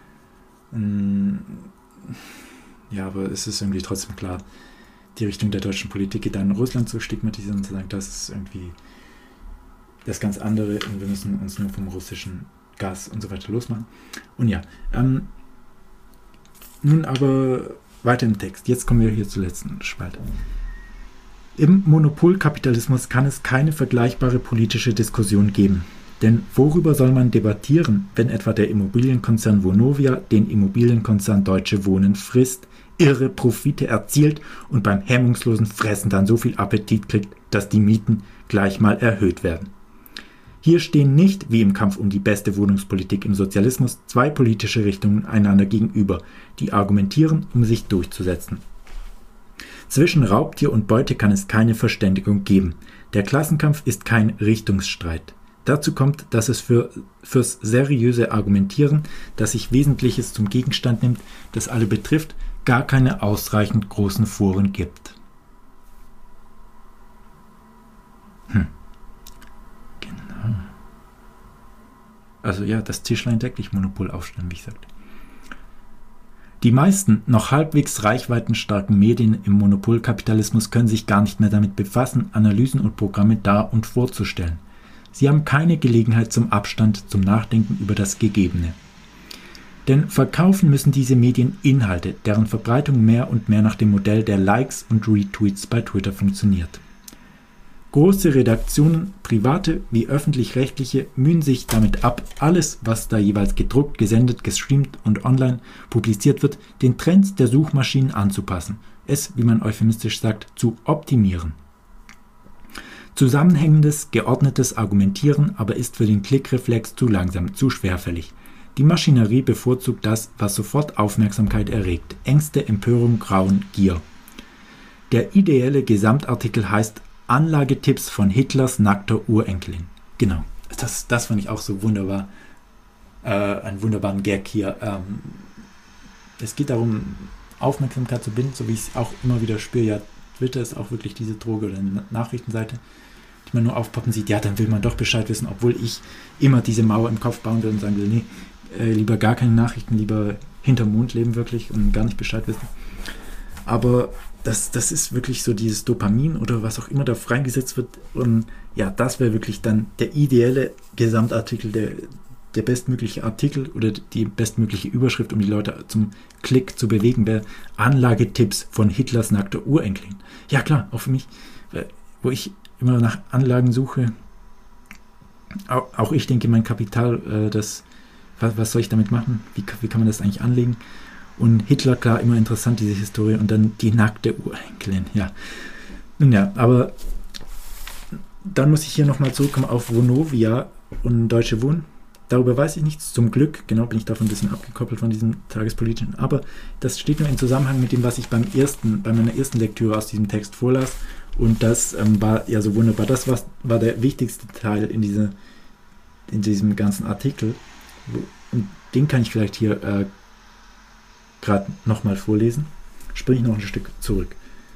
Ja, aber es ist irgendwie trotzdem klar, die Richtung der deutschen Politik geht dann Russland zu stigmatisieren und zu sagen, das ist irgendwie das ganz andere und wir müssen uns nur vom russischen Gas und so weiter losmachen. Und ja, ähm, nun aber weiter im Text. Jetzt kommen wir hier zur letzten Spalte. Im Monopolkapitalismus kann es keine vergleichbare politische Diskussion geben. Denn worüber soll man debattieren, wenn etwa der Immobilienkonzern Vonovia den Immobilienkonzern Deutsche Wohnen frisst, irre Profite erzielt und beim hemmungslosen Fressen dann so viel Appetit kriegt, dass die Mieten gleich mal erhöht werden? Hier stehen nicht, wie im Kampf um die beste Wohnungspolitik im Sozialismus, zwei politische Richtungen einander gegenüber, die argumentieren, um sich durchzusetzen. Zwischen Raubtier und Beute kann es keine Verständigung geben. Der Klassenkampf ist kein Richtungsstreit. Dazu kommt, dass es für, fürs seriöse Argumentieren, das sich Wesentliches zum Gegenstand nimmt, das alle betrifft, gar keine ausreichend großen Foren gibt. Hm. Genau. Also ja, das Tischlein deckt dich Monopol aufstellen, wie ich sagte. Die meisten noch halbwegs reichweitenstarken Medien im Monopolkapitalismus können sich gar nicht mehr damit befassen, Analysen und Programme dar- und vorzustellen. Sie haben keine Gelegenheit zum Abstand, zum Nachdenken über das Gegebene. Denn verkaufen müssen diese Medien Inhalte, deren Verbreitung mehr und mehr nach dem Modell der Likes und Retweets bei Twitter funktioniert. Große Redaktionen, private wie öffentlich-rechtliche, mühen sich damit ab, alles, was da jeweils gedruckt, gesendet, gestreamt und online publiziert wird, den Trends der Suchmaschinen anzupassen, es, wie man euphemistisch sagt, zu optimieren. Zusammenhängendes, geordnetes Argumentieren aber ist für den Klickreflex zu langsam, zu schwerfällig. Die Maschinerie bevorzugt das, was sofort Aufmerksamkeit erregt, Ängste, Empörung, Grauen, Gier. Der ideelle Gesamtartikel heißt Anlagetipps von Hitlers nackter Urenkelin. Genau, das, das fand ich auch so wunderbar. Äh, einen wunderbaren Gag hier. Ähm, es geht darum, Aufmerksamkeit zu binden, so wie ich es auch immer wieder spüre. Ja, Twitter ist auch wirklich diese Droge oder eine Nachrichtenseite, die man nur aufpoppen sieht. Ja, dann will man doch Bescheid wissen, obwohl ich immer diese Mauer im Kopf bauen will und sagen will, nee, äh, lieber gar keine Nachrichten, lieber hinterm Mond leben wirklich und gar nicht Bescheid wissen. Aber Das, das ist wirklich so dieses Dopamin oder was auch immer da freigesetzt wird. Und ja, das wäre wirklich dann der ideelle Gesamtartikel, der, der bestmögliche Artikel oder die bestmögliche Überschrift, um die Leute zum Klick zu bewegen, wäre Anlagetipps von Hitlers nackter Urenkelin. Ja klar, auch für mich, wo ich immer nach Anlagen suche, auch, auch ich denke, mein Kapital, das, was, was soll ich damit machen? Wie, wie kann man das eigentlich anlegen? Und Hitler, klar, immer interessant, diese Historie. Und dann die nackte Urenkelin, ja. Nun ja, aber dann muss ich hier nochmal zurückkommen auf Vonovia und Deutsche Wohnen. Darüber weiß ich nichts. Zum Glück, genau, bin ich davon ein bisschen abgekoppelt von diesem tagespolitischen. Aber das steht nur in Zusammenhang mit dem, was ich beim ersten, bei meiner ersten Lektüre aus diesem Text vorlas. Und das ähm, war ja so wunderbar. Das war, war der wichtigste Teil in, diese, in diesem ganzen Artikel. Und den kann ich vielleicht hier äh, gerade nochmal vorlesen. Springe ich noch ein Stück zurück.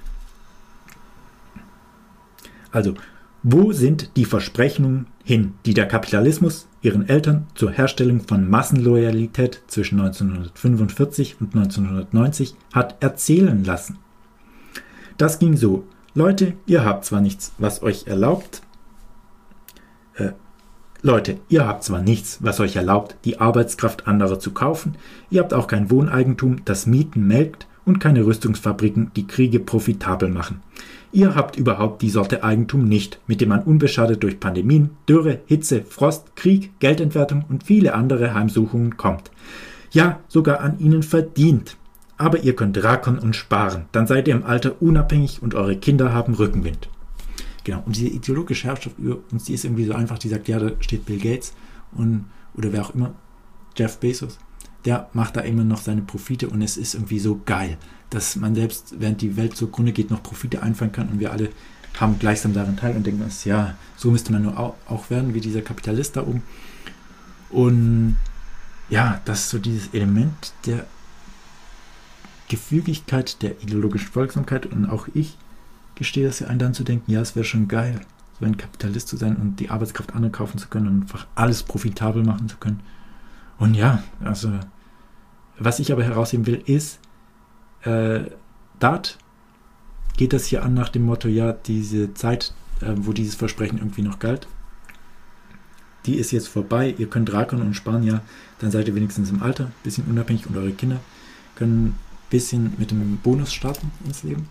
Also, wo sind die Versprechungen hin, die der Kapitalismus ihren Eltern zur Herstellung von Massenloyalität zwischen neunzehnhundertfünfundvierzig und neunzehnhundertneunzig hat erzählen lassen? Das ging so: Leute, ihr habt zwar nichts, was euch erlaubt, äh, Leute, ihr habt zwar nichts, was euch erlaubt, die Arbeitskraft anderer zu kaufen, ihr habt auch kein Wohneigentum, das Mieten melkt und keine Rüstungsfabriken, die Kriege profitabel machen. Ihr habt überhaupt die Sorte Eigentum nicht, mit dem man unbeschadet durch Pandemien, Dürre, Hitze, Frost, Krieg, Geldentwertung und viele andere Heimsuchungen kommt. Ja, sogar an ihnen verdient. Aber ihr könnt rackern und sparen, dann seid ihr im Alter unabhängig und eure Kinder haben Rückenwind. Genau, und diese ideologische Herrschaft über uns, die ist irgendwie so einfach, die sagt, ja, da steht Bill Gates und oder wer auch immer, Jeff Bezos, der macht da immer noch seine Profite und es ist irgendwie so geil, dass man selbst, während die Welt zugrunde geht, noch Profite einfahren kann und wir alle haben gleichsam daran teil und denken uns, ja, so müsste man nur auch, auch werden, wie dieser Kapitalist da oben. Und ja, das ist so dieses Element der Gefügigkeit, der ideologischen Folgsamkeit, und auch ich gestehe das ja ein, dann zu denken, ja, es wäre schon geil, so ein Kapitalist zu sein und die Arbeitskraft anderen kaufen zu können und einfach alles profitabel machen zu können. Und ja, also was ich aber herausheben will, ist, äh, dort geht das hier an nach dem Motto, ja, diese Zeit, äh, wo dieses Versprechen irgendwie noch galt, die ist jetzt vorbei, ihr könnt Rakon und sparen, ja, dann seid ihr wenigstens im Alter, ein bisschen unabhängig, und eure Kinder können ein bisschen mit dem Bonus starten ins Leben.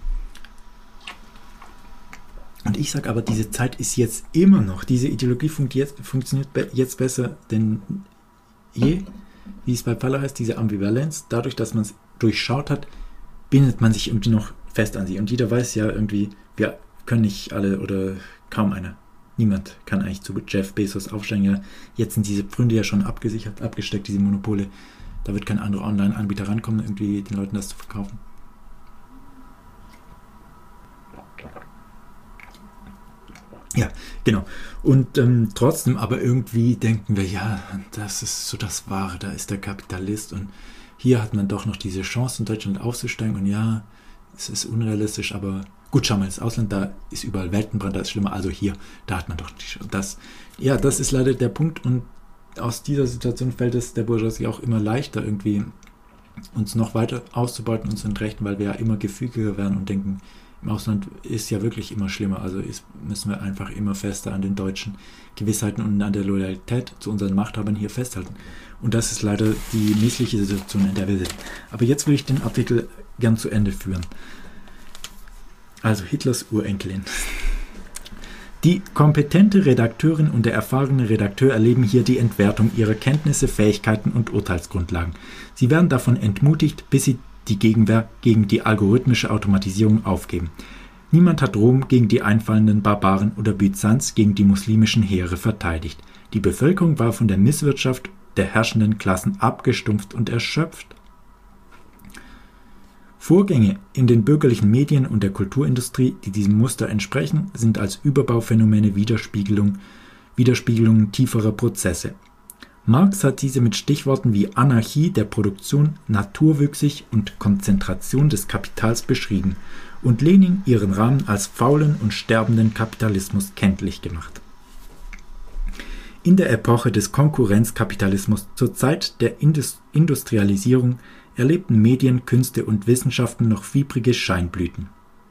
Und ich sage aber, diese Zeit ist jetzt immer noch, diese Ideologie funkt- funktioniert be- jetzt besser denn je, wie es bei Paller heißt, diese Ambivalenz, dadurch, dass man es durchschaut hat, bindet man sich irgendwie noch fest an sie. Und jeder weiß ja irgendwie, wir können nicht alle oder kaum einer, niemand kann eigentlich zu Jeff Bezos aufsteigen. Ja, jetzt sind diese Pfründe ja schon abgesichert, abgesteckt, diese Monopole. Da wird kein anderer Online-Anbieter rankommen, irgendwie den Leuten das zu verkaufen. Ja, genau. Und ähm, trotzdem aber irgendwie denken wir, ja, das ist so das Wahre, da ist der Kapitalist und hier hat man doch noch diese Chance, in Deutschland aufzusteigen, und ja, es ist unrealistisch, aber gut, schau mal, das Ausland, da ist überall Weltenbrand, da ist schlimmer, also hier, da hat man doch die Chance. Das, ja, das ist leider der Punkt, und aus dieser Situation fällt es der Bourgeoisie auch immer leichter, irgendwie uns noch weiter auszubeuten und zu entrechten, weil wir ja immer gefügiger werden und denken, im Ausland ist ja wirklich immer schlimmer, also ist, müssen wir einfach immer fester an den deutschen Gewissheiten und an der Loyalität zu unseren Machthabern hier festhalten. Und das ist leider die missliche Situation, in der wir sind. Aber jetzt will ich den Artikel gern zu Ende führen. Also Hitlers Urenkelin. Die kompetente Redakteurin und der erfahrene Redakteur erleben hier die Entwertung ihrer Kenntnisse, Fähigkeiten und Urteilsgrundlagen. Sie werden davon entmutigt, bis sie die Gegenwehr gegen die algorithmische Automatisierung aufgeben. Niemand hat Rom gegen die einfallenden Barbaren oder Byzanz gegen die muslimischen Heere verteidigt. Die Bevölkerung war von der Misswirtschaft der herrschenden Klassen abgestumpft und erschöpft. Vorgänge in den bürgerlichen Medien und der Kulturindustrie, die diesem Muster entsprechen, sind als Überbauphänomene Widerspiegelung, Widerspiegelungen tieferer Prozesse. Marx hat diese mit Stichworten wie Anarchie der Produktion, Naturwüchsig und Konzentration des Kapitals beschrieben und Lenin ihren Rahmen als faulen und sterbenden Kapitalismus kenntlich gemacht. In der Epoche des Konkurrenzkapitalismus zur Zeit der Indus- Industrialisierung erlebten Medien, Künste und Wissenschaften noch fiebrige Scheinblüten.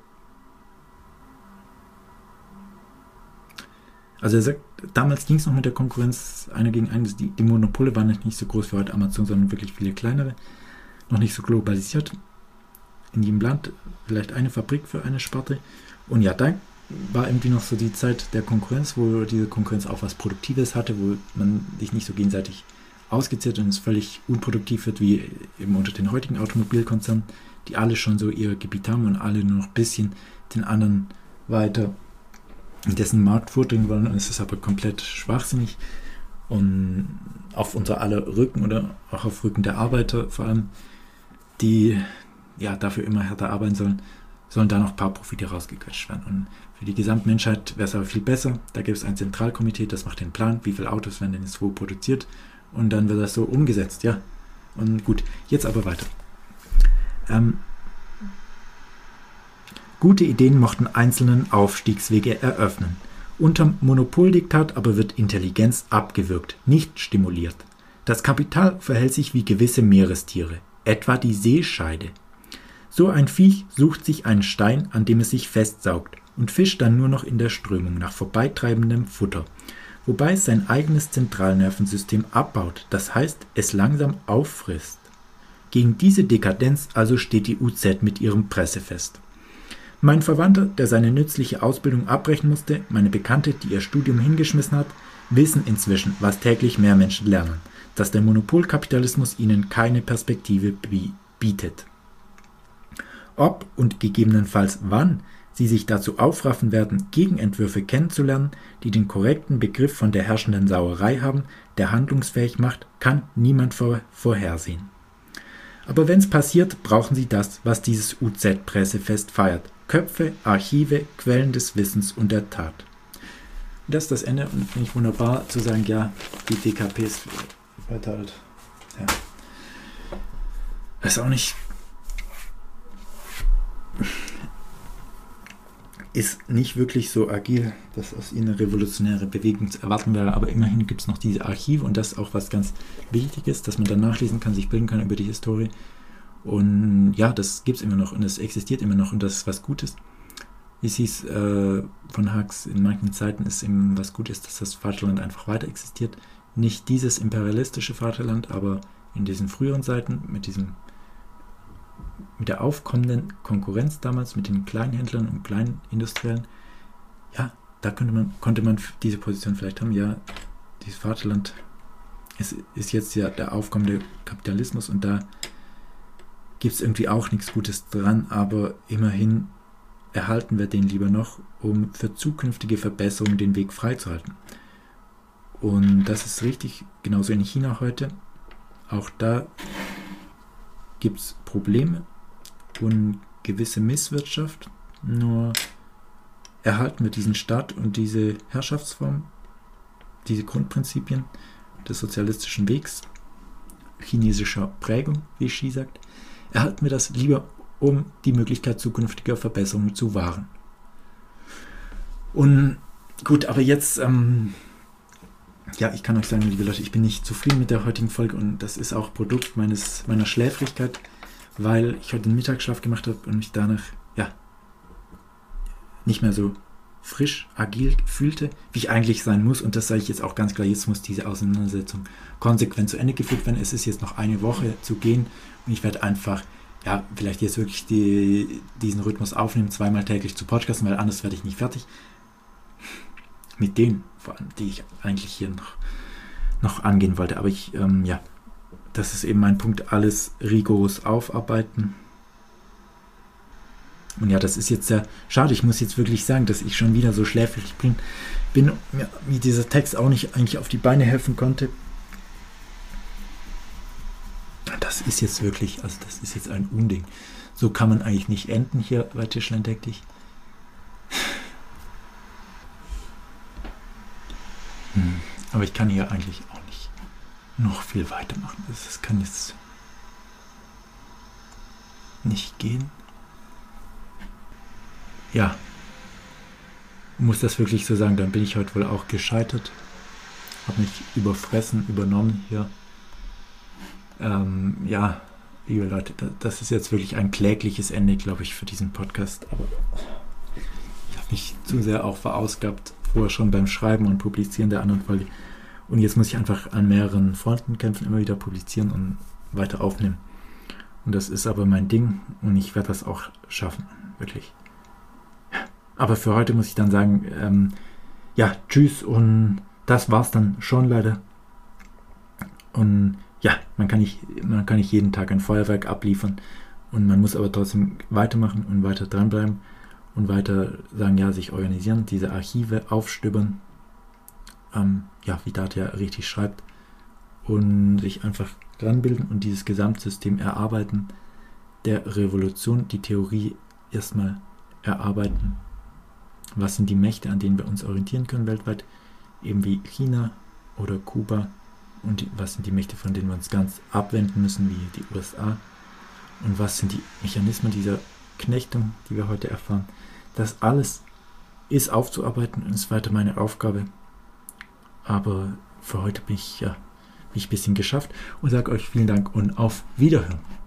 Also er sagt, damals ging es noch mit der Konkurrenz einer gegen einen. Die, die Monopole waren nicht so groß wie heute Amazon, sondern wirklich viele kleinere. Noch nicht so globalisiert. In jedem Land vielleicht eine Fabrik für eine Sparte. Und ja, da war irgendwie noch so die Zeit der Konkurrenz, wo diese Konkurrenz auch was Produktives hatte, wo man sich nicht so gegenseitig ausgezehrt und es völlig unproduktiv wird, wie eben unter den heutigen Automobilkonzernen, die alle schon so ihr Gebiet haben und alle nur noch ein bisschen den anderen weiter in dessen Markt vordringen wollen. Und es ist aber komplett schwachsinnig und auf unser aller Rücken oder auch auf Rücken der Arbeiter vor allem, die ja dafür immer härter arbeiten sollen, sollen da noch ein paar Profite rausgequetscht werden. Und für die Gesamtmenschheit wäre es aber viel besser. Da gibt es ein Zentralkomitee, das macht den Plan, wie viele Autos werden denn jetzt wo produziert, und dann wird das so umgesetzt, ja. Und gut, jetzt aber weiter. Ähm, Gute Ideen mochten einzelnen Aufstiegswege eröffnen. Unterm Monopoldiktat aber wird Intelligenz abgewürgt, nicht stimuliert. Das Kapital verhält sich wie gewisse Meerestiere, etwa die Seescheide. So ein Viech sucht sich einen Stein, an dem es sich festsaugt, und fischt dann nur noch in der Strömung nach vorbeitreibendem Futter, wobei es sein eigenes Zentralnervensystem abbaut, das heißt, es langsam auffrisst. Gegen diese Dekadenz also steht die U Z mit ihrem Pressefest. Mein Verwandter, der seine nützliche Ausbildung abbrechen musste, meine Bekannte, die ihr Studium hingeschmissen hat, wissen inzwischen, was täglich mehr Menschen lernen, dass der Monopolkapitalismus ihnen keine Perspektive bietet. Ob und gegebenenfalls wann sie sich dazu aufraffen werden, Gegenentwürfe kennenzulernen, die den korrekten Begriff von der herrschenden Sauerei haben, der handlungsfähig macht, kann niemand vor- vorhersehen. Aber wenn es passiert, brauchen sie das, was dieses U Z-Pressefest feiert, Köpfe, Archive, Quellen des Wissens und der Tat. Und das ist das Ende und finde ich wunderbar zu sagen, ja, die D K P ist verteilt. Ja. Das ist auch nicht... ist nicht wirklich so agil, dass aus ihnen eine revolutionäre Bewegung zu erwarten wäre, aber immerhin gibt es noch diese Archive und das ist auch was ganz Wichtiges, dass man dann nachlesen kann, sich bilden kann über die Historie. Und ja, das gibt es immer noch und es existiert immer noch und das ist was Gutes. Wie es hieß äh, von Haags, in manchen Zeiten ist eben was Gutes, dass das Vaterland einfach weiter existiert. Nicht dieses imperialistische Vaterland, aber in diesen früheren Zeiten mit diesem mit der aufkommenden Konkurrenz damals, mit den Kleinhändlern und Kleinindustriellen, ja, da könnte man, konnte man diese Position vielleicht haben, ja, dieses Vaterland ist, ist jetzt ja der aufkommende Kapitalismus und da gibt es irgendwie auch nichts Gutes dran, aber immerhin erhalten wir den lieber noch, um für zukünftige Verbesserungen den Weg freizuhalten. Und das ist richtig, genauso in China heute. Auch da gibt es Probleme und gewisse Misswirtschaft, nur erhalten wir diesen Staat und diese Herrschaftsform, diese Grundprinzipien des sozialistischen Wegs, chinesischer Prägung, wie Xi sagt, erhalten wir das lieber, um die Möglichkeit zukünftiger Verbesserungen zu wahren. Und gut, aber jetzt, ähm, ja, ich kann euch sagen, liebe Leute, ich bin nicht zufrieden mit der heutigen Folge und das ist auch Produkt meines, meiner Schläfrigkeit, weil ich heute den Mittagsschlaf gemacht habe und mich danach, ja, nicht mehr so frisch, agil fühlte, wie ich eigentlich sein muss. Und das sage ich jetzt auch ganz klar, jetzt muss diese Auseinandersetzung konsequent zu Ende geführt werden. Es ist jetzt noch eine Woche zu gehen und ich werde einfach, ja, vielleicht jetzt wirklich die, diesen Rhythmus aufnehmen, zweimal täglich zu podcasten, weil anders werde ich nicht fertig. Mit denen, vor allem, die ich eigentlich hier noch, noch angehen wollte. Aber ich, ähm, ja, das ist eben mein Punkt, alles rigoros aufarbeiten. Und ja, das ist jetzt sehr schade. Ich muss jetzt wirklich sagen, dass ich schon wieder so schläfrig bin, bin ja, wie dieser Text auch nicht eigentlich auf die Beine helfen konnte. Das ist jetzt wirklich, also das ist jetzt ein Unding. So kann man eigentlich nicht enden hier bei Tischlein deck dich. Hm. Aber ich kann hier eigentlich auch nicht noch viel weitermachen. Das kann jetzt nicht gehen. Ja, muss das wirklich so sagen, dann bin ich heute wohl auch gescheitert. Habe mich überfressen, übernommen hier. Ähm, ja, liebe Leute, das ist jetzt wirklich ein klägliches Ende, glaube ich, für diesen Podcast. Aber ich habe mich zu sehr auch verausgabt, vorher schon beim Schreiben und Publizieren der anderen Folge. Und jetzt muss ich einfach an mehreren Fronten kämpfen, immer wieder publizieren und weiter aufnehmen. Und das ist aber mein Ding und ich werde das auch schaffen, wirklich. Aber für heute muss ich dann sagen, ähm, ja, tschüss und das war's dann schon leider. Und ja, man kann nicht, man kann nicht jeden Tag ein Feuerwerk abliefern und man muss aber trotzdem weitermachen und weiter dranbleiben und weiter sagen, ja, sich organisieren, diese Archive aufstöbern, ähm, ja, wie Datia richtig schreibt und sich einfach dranbilden und dieses Gesamtsystem erarbeiten, der Revolution, die Theorie erstmal erarbeiten. Was sind die Mächte, an denen wir uns orientieren können weltweit, eben wie China oder Kuba und die, was sind die Mächte, von denen wir uns ganz abwenden müssen, wie die U S A und was sind die Mechanismen dieser Knechtung, die wir heute erfahren. Das alles ist aufzuarbeiten und ist weiter meine Aufgabe, aber für heute bin ich ja bin ich ein bisschen geschafft und sage euch vielen Dank und auf Wiederhören.